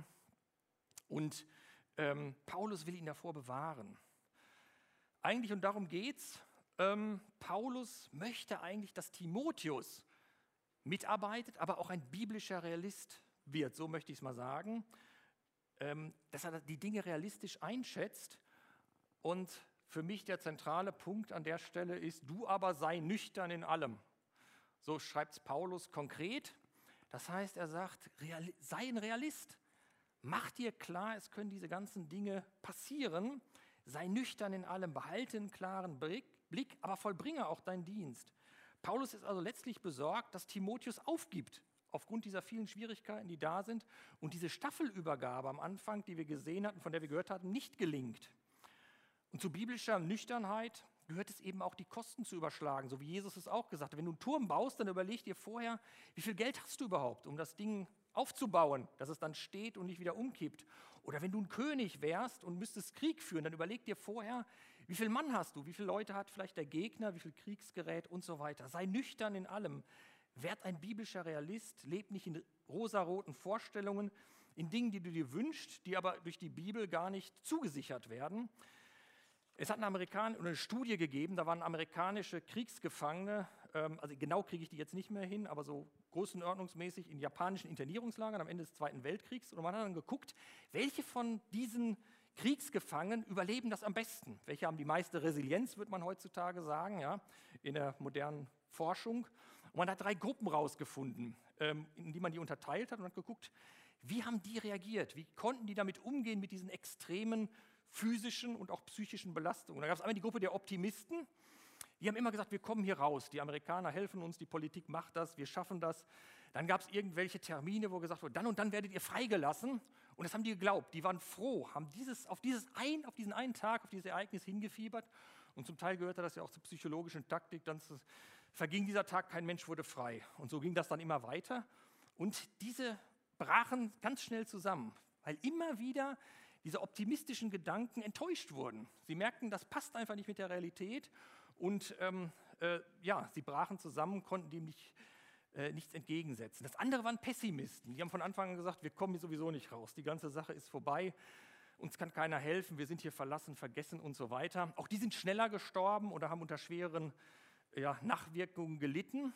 Und ähm, Paulus will ihn davor bewahren. Eigentlich, und darum geht es, ähm, Paulus möchte eigentlich, dass Timotheus mitarbeitet, aber auch ein biblischer Realist wird, so möchte ich es mal sagen, ähm, dass er die Dinge realistisch einschätzt. Und für mich der zentrale Punkt an der Stelle ist, du aber sei nüchtern in allem. So schreibt es Paulus konkret. Das heißt, er sagt, real, sei ein Realist. Mach dir klar, es können diese ganzen Dinge passieren. Sei nüchtern in allem, behalte einen klaren Blick, aber vollbringe auch deinen Dienst. Paulus ist also letztlich besorgt, dass Timotheus aufgibt, aufgrund dieser vielen Schwierigkeiten, die da sind, und diese Staffelübergabe am Anfang, die wir gesehen hatten, von der wir gehört hatten, nicht gelingt. Und zu biblischer Nüchternheit gehört es eben auch, die Kosten zu überschlagen, so wie Jesus es auch gesagt hat. Wenn du einen Turm baust, dann überleg dir vorher, wie viel Geld hast du überhaupt, um das Ding aufzubauen, dass es dann steht und nicht wieder umkippt. Oder wenn du ein König wärst und müsstest Krieg führen, dann überleg dir vorher, wie viel Mann hast du, wie viele Leute hat vielleicht der Gegner, wie viel Kriegsgerät und so weiter. Sei nüchtern in allem. Werd ein biblischer Realist, leb nicht in rosaroten Vorstellungen, in Dingen, die du dir wünschst, die aber durch die Bibel gar nicht zugesichert werden. Es hat eine, Amerikan- eine Studie gegeben, da waren amerikanische Kriegsgefangene, ähm, also genau kriege ich die jetzt nicht mehr hin, aber so größenordnungsmäßig in japanischen Internierungslagern am Ende des Zweiten Weltkriegs. Und man hat dann geguckt, welche von diesen Kriegsgefangenen überleben das am besten? Welche haben die meiste Resilienz, würde man heutzutage sagen, ja, in der modernen Forschung. Und man hat drei Gruppen rausgefunden, ähm, in die man die unterteilt hat und hat geguckt, wie haben die reagiert? Wie konnten die damit umgehen mit diesen extremen physischen und auch psychischen Belastungen. Da gab es einmal die Gruppe der Optimisten, die haben immer gesagt, wir kommen hier raus, die Amerikaner helfen uns, die Politik macht das, wir schaffen das. Dann gab es irgendwelche Termine, wo gesagt wurde, dann und dann werdet ihr freigelassen. Und das haben die geglaubt, die waren froh, haben dieses, auf, dieses ein, auf diesen einen Tag, auf dieses Ereignis hingefiebert. Und zum Teil gehörte das ja auch zur psychologischen Taktik, dann verging dieser Tag, kein Mensch wurde frei. Und so ging das dann immer weiter. Und diese brachen ganz schnell zusammen, weil immer wieder diese optimistischen Gedanken enttäuscht wurden. Sie merkten, das passt einfach nicht mit der Realität. Und ähm, äh, ja, sie brachen zusammen, konnten dem nicht, äh, nichts entgegensetzen. Das andere waren Pessimisten. Die haben von Anfang an gesagt, wir kommen hier sowieso nicht raus. Die ganze Sache ist vorbei. Uns kann keiner helfen. Wir sind hier verlassen, vergessen und so weiter. Auch die sind schneller gestorben oder haben unter schweren ja, Nachwirkungen gelitten.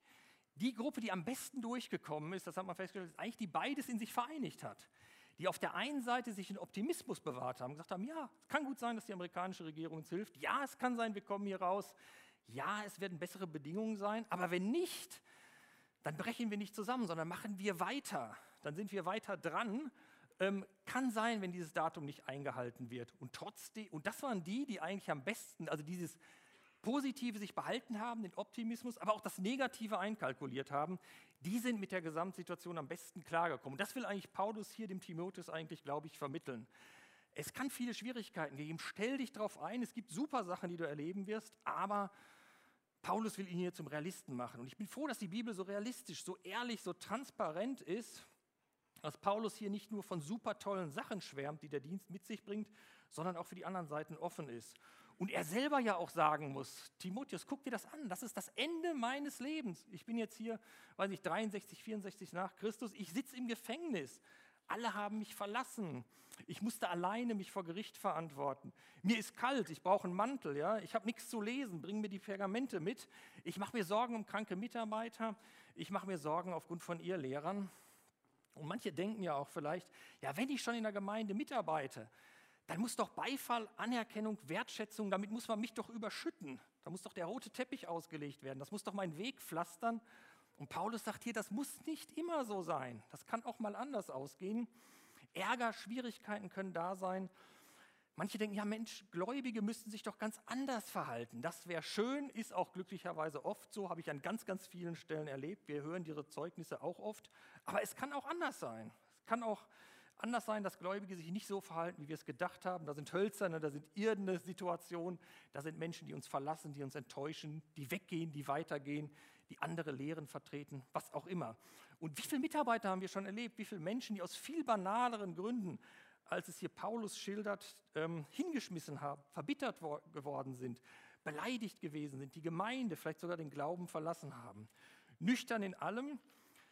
Die Gruppe, die am besten durchgekommen ist, das hat man festgestellt, ist eigentlich die beides in sich vereinigt hat. Die auf der einen Seite sich in Optimismus bewahrt haben, gesagt haben, ja, es kann gut sein, dass die amerikanische Regierung uns hilft. Ja, es kann sein, wir kommen hier raus. Ja, es werden bessere Bedingungen sein. Aber wenn nicht, dann brechen wir nicht zusammen, sondern machen wir weiter. Dann sind wir weiter dran. Ähm, kann sein, wenn dieses Datum nicht eingehalten wird. Und trotzdem, und das waren die, die eigentlich am besten, also dieses Positive sich behalten haben, den Optimismus, aber auch das Negative einkalkuliert haben, die sind mit der Gesamtsituation am besten klargekommen. Und das will eigentlich Paulus hier dem Timotheus eigentlich, glaube ich, vermitteln. Es kann viele Schwierigkeiten geben, stell dich darauf ein, es gibt super Sachen, die du erleben wirst, aber Paulus will ihn hier zum Realisten machen. Und ich bin froh, dass die Bibel so realistisch, so ehrlich, so transparent ist, dass Paulus hier nicht nur von super tollen Sachen schwärmt, die der Dienst mit sich bringt, sondern auch für die anderen Seiten offen ist. Und er selber ja auch sagen muss, Timotheus, guck dir das an, das ist das Ende meines Lebens. Ich bin jetzt hier, weiß ich, dreiundsechzig, vierundsechzig nach Christus, ich sitze im Gefängnis. Alle haben mich verlassen. Ich musste alleine mich vor Gericht verantworten. Mir ist kalt, ich brauche einen Mantel, ja? Ich habe nichts zu lesen, bring mir die Pergamente mit. Ich mache mir Sorgen um kranke Mitarbeiter, ich mache mir Sorgen aufgrund von Irrlehrern. Und manche denken ja auch vielleicht, ja, wenn ich schon in der Gemeinde mitarbeite, dann muss doch Beifall, Anerkennung, Wertschätzung, damit muss man mich doch überschütten. Da muss doch der rote Teppich ausgelegt werden, das muss doch meinen Weg pflastern. Und Paulus sagt hier, das muss nicht immer so sein. Das kann auch mal anders ausgehen. Ärger, Schwierigkeiten können da sein. Manche denken, ja Mensch, Gläubige müssten sich doch ganz anders verhalten. Das wäre schön, ist auch glücklicherweise oft so, habe ich an ganz, ganz vielen Stellen erlebt. Wir hören ihre Zeugnisse auch oft. Aber es kann auch anders sein. Es kann auch anders sein, dass Gläubige sich nicht so verhalten, wie wir es gedacht haben. Da sind hölzerne, da sind irdene Situationen, da sind Menschen, die uns verlassen, die uns enttäuschen, die weggehen, die weitergehen, die andere Lehren vertreten, was auch immer. Und wie viele Mitarbeiter haben wir schon erlebt, wie viele Menschen, die aus viel banaleren Gründen, als es hier Paulus schildert, ähm, hingeschmissen haben, verbittert wo- geworden sind, beleidigt gewesen sind, die Gemeinde, vielleicht sogar den Glauben verlassen haben. Nüchtern in allem,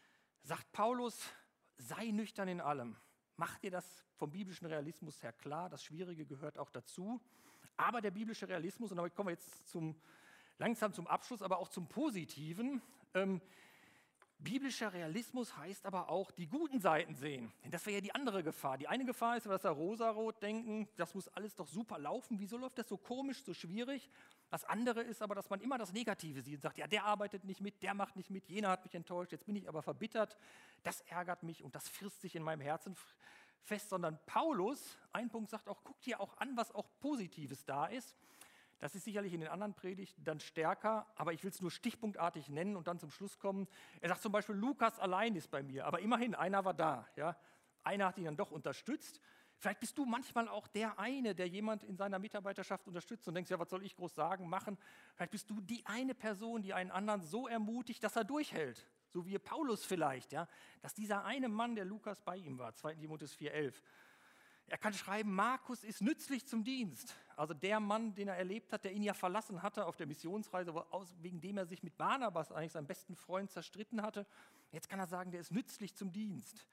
sagt Paulus, sei nüchtern in allem. Mach dir das vom biblischen Realismus her klar, das Schwierige gehört auch dazu. Aber der biblische Realismus, und damit kommen wir jetzt zum, langsam zum Abschluss, aber auch zum Positiven. Ähm, biblischer Realismus heißt aber auch die guten Seiten sehen. Denn das wäre ja die andere Gefahr. Die eine Gefahr ist, dass wir rosarot denken, das muss alles doch super laufen. Wieso läuft das so komisch, so schwierig? Das andere ist aber, dass man immer das Negative sieht und sagt, ja, der arbeitet nicht mit, der macht nicht mit, jener hat mich enttäuscht, jetzt bin ich aber verbittert. Das ärgert mich und das frisst sich in meinem Herzen fest. Sondern Paulus, ein Punkt sagt auch, guck dir auch an, was auch Positives da ist. Das ist sicherlich in den anderen Predigten dann stärker, aber ich will es nur stichpunktartig nennen und dann zum Schluss kommen. Er sagt zum Beispiel, Lukas allein ist bei mir, aber immerhin, einer war da. Ja? Einer hat ihn dann doch unterstützt. Vielleicht bist du manchmal auch der eine, der jemand in seiner Mitarbeiterschaft unterstützt und denkst, ja, was soll ich groß sagen, machen? Vielleicht bist du die eine Person, die einen anderen so ermutigt, dass er durchhält. So wie Paulus vielleicht, ja? Dass dieser eine Mann, der Lukas bei ihm war, zweiter Timotheus vier elf. Er kann schreiben, Markus ist nützlich zum Dienst. Also der Mann, den er erlebt hat, der ihn ja verlassen hatte auf der Missionsreise, wo aus, wegen dem er sich mit Barnabas, eigentlich seinem besten Freund, zerstritten hatte. Jetzt kann er sagen, der ist nützlich zum Dienst.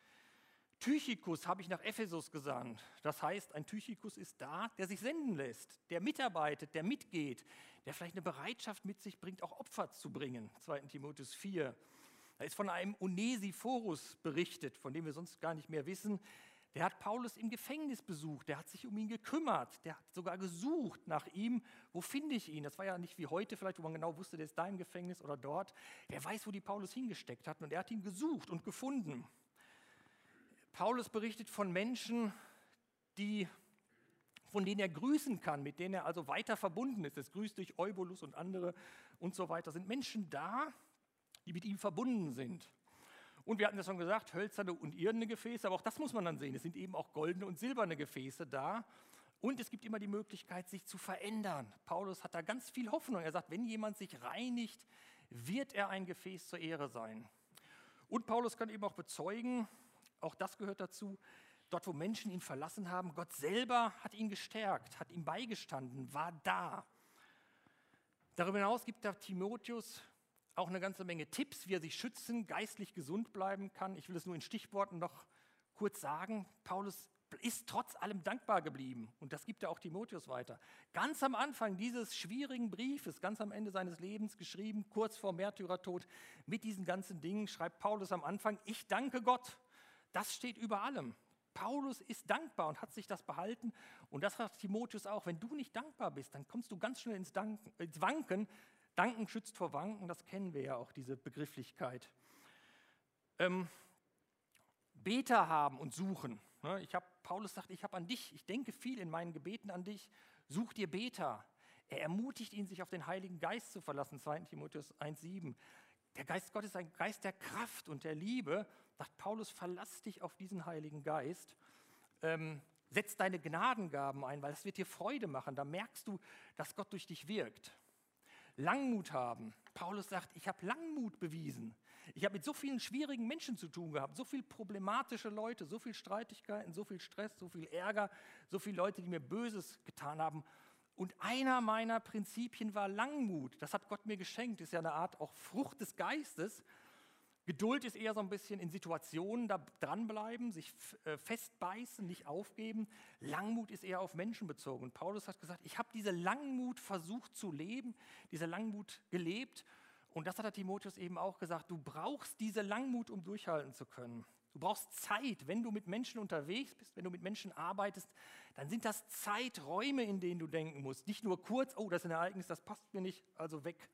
Tychikus habe ich nach Ephesus gesandt. Das heißt, ein Tychikus ist da, der sich senden lässt, der mitarbeitet, der mitgeht, der vielleicht eine Bereitschaft mit sich bringt, auch Opfer zu bringen. zweiter Timotheus vier. Da ist von einem Onesiphorus berichtet, von dem wir sonst gar nicht mehr wissen. Der hat Paulus im Gefängnis besucht, der hat sich um ihn gekümmert, der hat sogar gesucht nach ihm. Wo finde ich ihn? Das war ja nicht wie heute vielleicht, wo man genau wusste, der ist da im Gefängnis oder dort. Wer weiß, wo die Paulus hingesteckt hatten und er hat ihn gesucht und gefunden. Paulus berichtet von Menschen, die von denen er grüßen kann, mit denen er also weiter verbunden ist. Es grüßt durch Eubulus und andere und so weiter. Sind Menschen da, die mit ihm verbunden sind. Und wir hatten ja schon gesagt, hölzerne und irdene Gefäße, aber auch das muss man dann sehen. Es sind eben auch goldene und silberne Gefäße da. Und es gibt immer die Möglichkeit, sich zu verändern. Paulus hat da ganz viel Hoffnung. Er sagt, wenn jemand sich reinigt, wird er ein Gefäß zur Ehre sein. Und Paulus kann eben auch bezeugen, auch das gehört dazu, dort wo Menschen ihn verlassen haben, Gott selber hat ihn gestärkt, hat ihm beigestanden, war da. Darüber hinaus gibt der Timotheus auch eine ganze Menge Tipps, wie er sich schützen, geistlich gesund bleiben kann. Ich will es nur in Stichworten noch kurz sagen. Paulus ist trotz allem dankbar geblieben und das gibt er auch Timotheus weiter. Ganz am Anfang dieses schwierigen Briefes, ganz am Ende seines Lebens geschrieben, kurz vor Märtyrertod, mit diesen ganzen Dingen schreibt Paulus am Anfang, ich danke Gott. Das steht über allem. Paulus ist dankbar und hat sich das behalten und das sagt Timotheus auch, wenn du nicht dankbar bist, dann kommst du ganz schnell ins, Danken, ins Wanken. Danken schützt vor Wanken, das kennen wir ja auch, diese Begrifflichkeit. Ähm, Beter haben und suchen. Ich hab, Paulus sagt, ich habe an dich, ich denke viel in meinen Gebeten an dich, such dir Beter. Er ermutigt ihn, sich auf den Heiligen Geist zu verlassen, zweiter Timotheus eins sieben. Der Geist Gottes ist ein Geist der Kraft und der Liebe. Sagt Paulus, verlass dich auf diesen Heiligen Geist. Ähm, setz deine Gnadengaben ein, weil das wird dir Freude machen. Da merkst du, dass Gott durch dich wirkt. Langmut haben. Paulus sagt, ich habe Langmut bewiesen. Ich habe mit so vielen schwierigen Menschen zu tun gehabt, so viele problematische Leute, so viele Streitigkeiten, so viel Stress, so viel Ärger, so viele Leute, die mir Böses getan haben. Und einer meiner Prinzipien war Langmut. Das hat Gott mir geschenkt. Das ist ja eine Art auch Frucht des Geistes. Geduld ist eher so ein bisschen in Situationen da dranbleiben, sich äh, festbeißen, nicht aufgeben. Langmut ist eher auf Menschen bezogen. Und Paulus hat gesagt, ich habe diese Langmut versucht zu leben, diese Langmut gelebt. Und das hat der Timotheus eben auch gesagt, du brauchst diese Langmut, um durchhalten zu können. Du brauchst Zeit, wenn du mit Menschen unterwegs bist, wenn du mit Menschen arbeitest, dann sind das Zeiträume, in denen du denken musst. Nicht nur kurz, oh, das ist ein Ereignis, das passt mir nicht, also weg.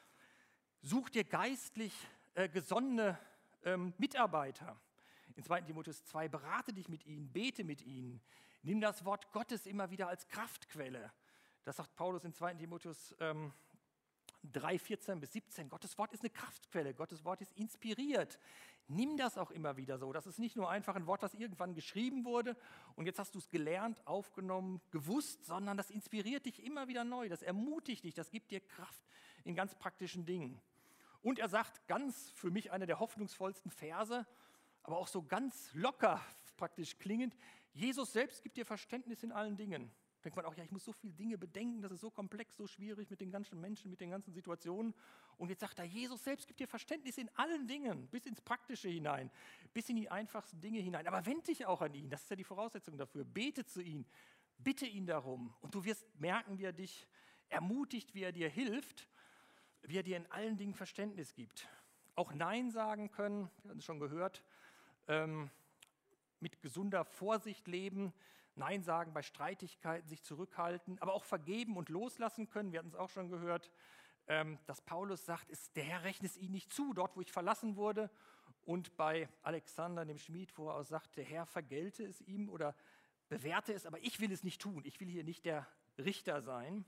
Such dir geistlich äh, gesonnene ähm, Mitarbeiter. In zweiter Timotheus zwei, berate dich mit ihnen, bete mit ihnen. Nimm das Wort Gottes immer wieder als Kraftquelle. Das sagt Paulus in zweiter Timotheus ähm, drei, vierzehn bis siebzehn. Gottes Wort ist eine Kraftquelle, Gottes Wort ist inspiriert. Nimm das auch immer wieder so. Das ist nicht nur einfach ein Wort, das irgendwann geschrieben wurde und jetzt hast du es gelernt, aufgenommen, gewusst, sondern das inspiriert dich immer wieder neu, das ermutigt dich, das gibt dir Kraft in ganz praktischen Dingen. Und er sagt ganz, für mich einer der hoffnungsvollsten Verse, aber auch so ganz locker praktisch klingend, Jesus selbst gibt dir Verständnis in allen Dingen. Denkt man auch, ja, ich muss so viele Dinge bedenken, das ist so komplex, so schwierig mit den ganzen Menschen, mit den ganzen Situationen. Und jetzt sagt er, Jesus selbst gibt dir Verständnis in allen Dingen, bis ins Praktische hinein, bis in die einfachsten Dinge hinein. Aber wende dich auch an ihn, das ist ja die Voraussetzung dafür. Bete zu ihm, bitte ihn darum. Und du wirst merken, wie er dich ermutigt, wie er dir hilft, wie er dir in allen Dingen Verständnis gibt. Auch Nein sagen können, wir haben es schon gehört, ähm, mit gesunder Vorsicht leben, Nein sagen bei Streitigkeiten, sich zurückhalten, aber auch vergeben und loslassen können. Wir hatten es auch schon gehört, ähm, dass Paulus sagt, ist, der Herr rechnet es ihnen nicht zu, dort wo ich verlassen wurde. Und bei Alexander, dem Schmied, wo er auch sagt, der Herr vergelte es ihm oder bewerte es, aber ich will es nicht tun. Ich will hier nicht der Richter sein.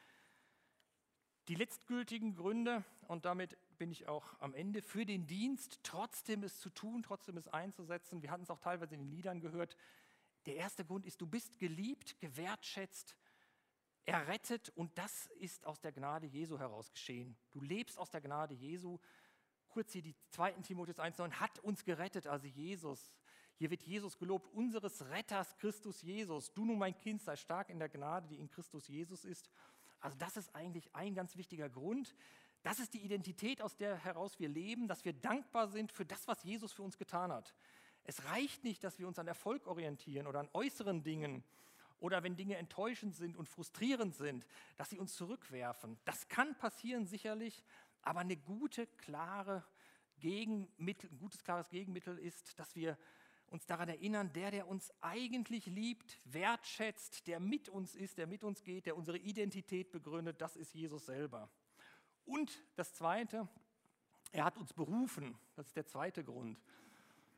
Die letztgültigen Gründe, und damit bin ich auch am Ende, für den Dienst, trotzdem es zu tun, trotzdem es einzusetzen. Wir hatten es auch teilweise in den Liedern gehört. Der erste Grund ist, du bist geliebt, gewertschätzt, errettet und das ist aus der Gnade Jesu heraus geschehen. Du lebst aus der Gnade Jesu. Kurz hier die zweiter Timotheus eins neun, hat uns gerettet, also Jesus. Hier wird Jesus gelobt, unseres Retters Christus Jesus. Du nun, mein Kind, sei stark in der Gnade, die in Christus Jesus ist. Also das ist eigentlich ein ganz wichtiger Grund. Das ist die Identität, aus der heraus wir leben, dass wir dankbar sind für das, was Jesus für uns getan hat. Es reicht nicht, dass wir uns an Erfolg orientieren oder an äußeren Dingen oder wenn Dinge enttäuschend sind und frustrierend sind, dass sie uns zurückwerfen. Das kann passieren sicherlich, aber eine gute, klare Gegenmittel, ein gutes, klares Gegenmittel ist, dass wir uns daran erinnern, der, der uns eigentlich liebt, wertschätzt, der mit uns ist, der mit uns geht, der unsere Identität begründet, das ist Jesus selber. Und das Zweite, er hat uns berufen, das ist der zweite Grund.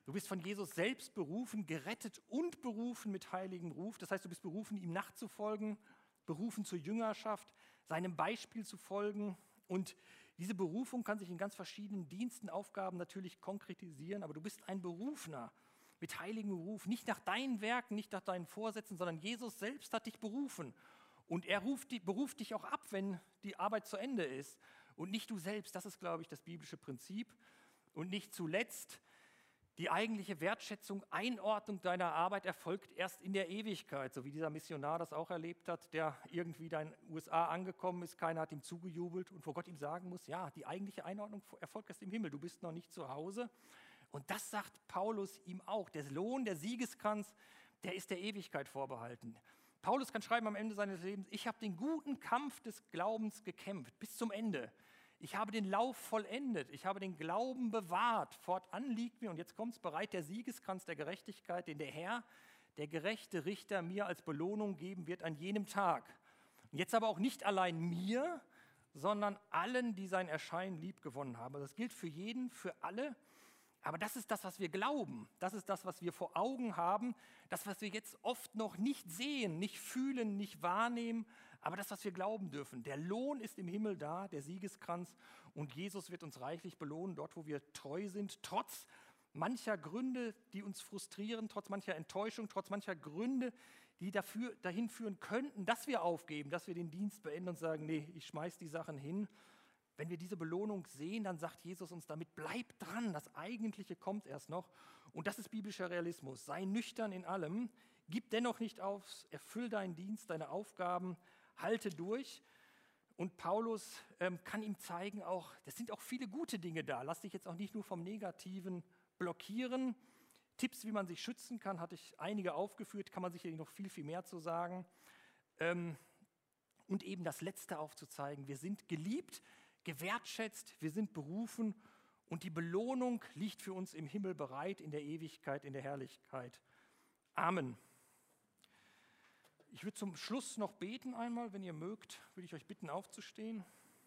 Du bist von Jesus selbst berufen, gerettet und berufen mit heiligem Ruf. Das heißt, du bist berufen, ihm nachzufolgen, berufen zur Jüngerschaft, seinem Beispiel zu folgen. Und diese Berufung kann sich in ganz verschiedenen Diensten, Aufgaben natürlich konkretisieren, aber du bist ein Berufener mit heiligem Ruf, nicht nach deinen Werken, nicht nach deinen Vorsätzen, sondern Jesus selbst hat dich berufen. Und er ruft, beruft dich auch ab, wenn die Arbeit zu Ende ist. Und nicht du selbst, das ist, glaube ich, das biblische Prinzip. Und nicht zuletzt, die eigentliche Wertschätzung, Einordnung deiner Arbeit erfolgt erst in der Ewigkeit, so wie dieser Missionar das auch erlebt hat, der irgendwie da in den U S A angekommen ist, keiner hat ihm zugejubelt und wo Gott ihm sagen muss, ja, die eigentliche Einordnung erfolgt erst im Himmel, du bist noch nicht zu Hause. Und das sagt Paulus ihm auch, der Lohn, der Siegeskranz, der ist der Ewigkeit vorbehalten. Paulus kann schreiben am Ende seines Lebens, ich habe den guten Kampf des Glaubens gekämpft, bis zum Ende. Ich habe den Lauf vollendet, ich habe den Glauben bewahrt. Fortan liegt mir, und jetzt kommt es, bereit der Siegeskranz der Gerechtigkeit, den der Herr, der gerechte Richter, mir als Belohnung geben wird an jenem Tag. Und jetzt aber auch nicht allein mir, sondern allen, die sein Erscheinen liebgewonnen haben. Also das gilt für jeden, für alle. Aber das ist das, was wir glauben. Das ist das, was wir vor Augen haben. Das, was wir jetzt oft noch nicht sehen, nicht fühlen, nicht wahrnehmen. Aber das, was wir glauben dürfen. Der Lohn ist im Himmel da, der Siegeskranz. Und Jesus wird uns reichlich belohnen, dort, wo wir treu sind. Trotz mancher Gründe, die uns frustrieren, trotz mancher Enttäuschung, trotz mancher Gründe, die dafür, dahin führen könnten, dass wir aufgeben, dass wir den Dienst beenden und sagen, nee, ich schmeiß die Sachen hin. Wenn wir diese Belohnung sehen, dann sagt Jesus uns damit, bleib dran, das Eigentliche kommt erst noch. Und das ist biblischer Realismus. Sei nüchtern in allem, gib dennoch nicht auf, erfüll deinen Dienst, deine Aufgaben, halte durch. Und Paulus ähm, kann ihm zeigen, auch, das sind auch viele gute Dinge da. Lass dich jetzt auch nicht nur vom Negativen blockieren. Tipps, wie man sich schützen kann, hatte ich einige aufgeführt, kann man sicherlich noch viel, viel mehr zu sagen. Ähm, und eben das Letzte aufzuzeigen, wir sind geliebt, gewertschätzt, wir sind berufen und die Belohnung liegt für uns im Himmel bereit, in der Ewigkeit, in der Herrlichkeit. Amen. Ich würde zum Schluss noch beten einmal, wenn ihr mögt, würde ich euch bitten aufzustehen.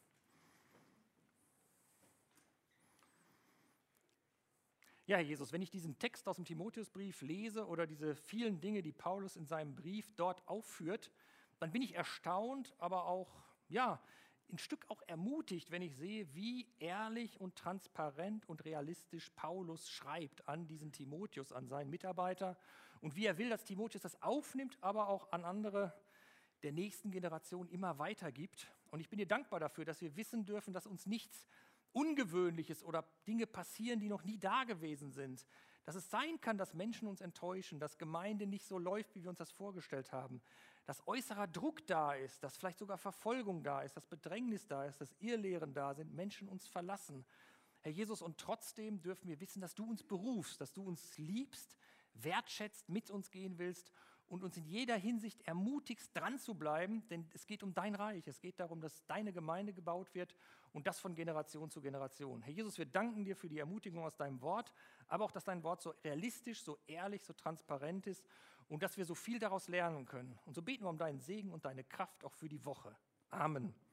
Ja, Herr Jesus, wenn ich diesen Text aus dem Timotheusbrief lese oder diese vielen Dinge, die Paulus in seinem Brief dort aufführt, dann bin ich erstaunt, aber auch, ja, ein Stück auch ermutigt, wenn ich sehe, wie ehrlich und transparent und realistisch Paulus schreibt an diesen Timotheus, an seinen Mitarbeiter und wie er will, dass Timotheus das aufnimmt, aber auch an andere der nächsten Generation immer weitergibt. Und ich bin dir dankbar dafür, dass wir wissen dürfen, dass uns nichts Ungewöhnliches oder Dinge passieren, die noch nie da gewesen sind. Dass es sein kann, dass Menschen uns enttäuschen, dass Gemeinde nicht so läuft, wie wir uns das vorgestellt haben. Dass äußerer Druck da ist, dass vielleicht sogar Verfolgung da ist, dass Bedrängnis da ist, dass Irrlehren da sind, Menschen uns verlassen. Herr Jesus, und trotzdem dürfen wir wissen, dass du uns berufst, dass du uns liebst, wertschätzt, mit uns gehen willst und uns in jeder Hinsicht ermutigst, dran zu bleiben, denn es geht um dein Reich, es geht darum, dass deine Gemeinde gebaut wird und das von Generation zu Generation. Herr Jesus, wir danken dir für die Ermutigung aus deinem Wort, aber auch, dass dein Wort so realistisch, so ehrlich, so transparent ist und dass wir so viel daraus lernen können. Und so beten wir um deinen Segen und deine Kraft auch für die Woche. Amen.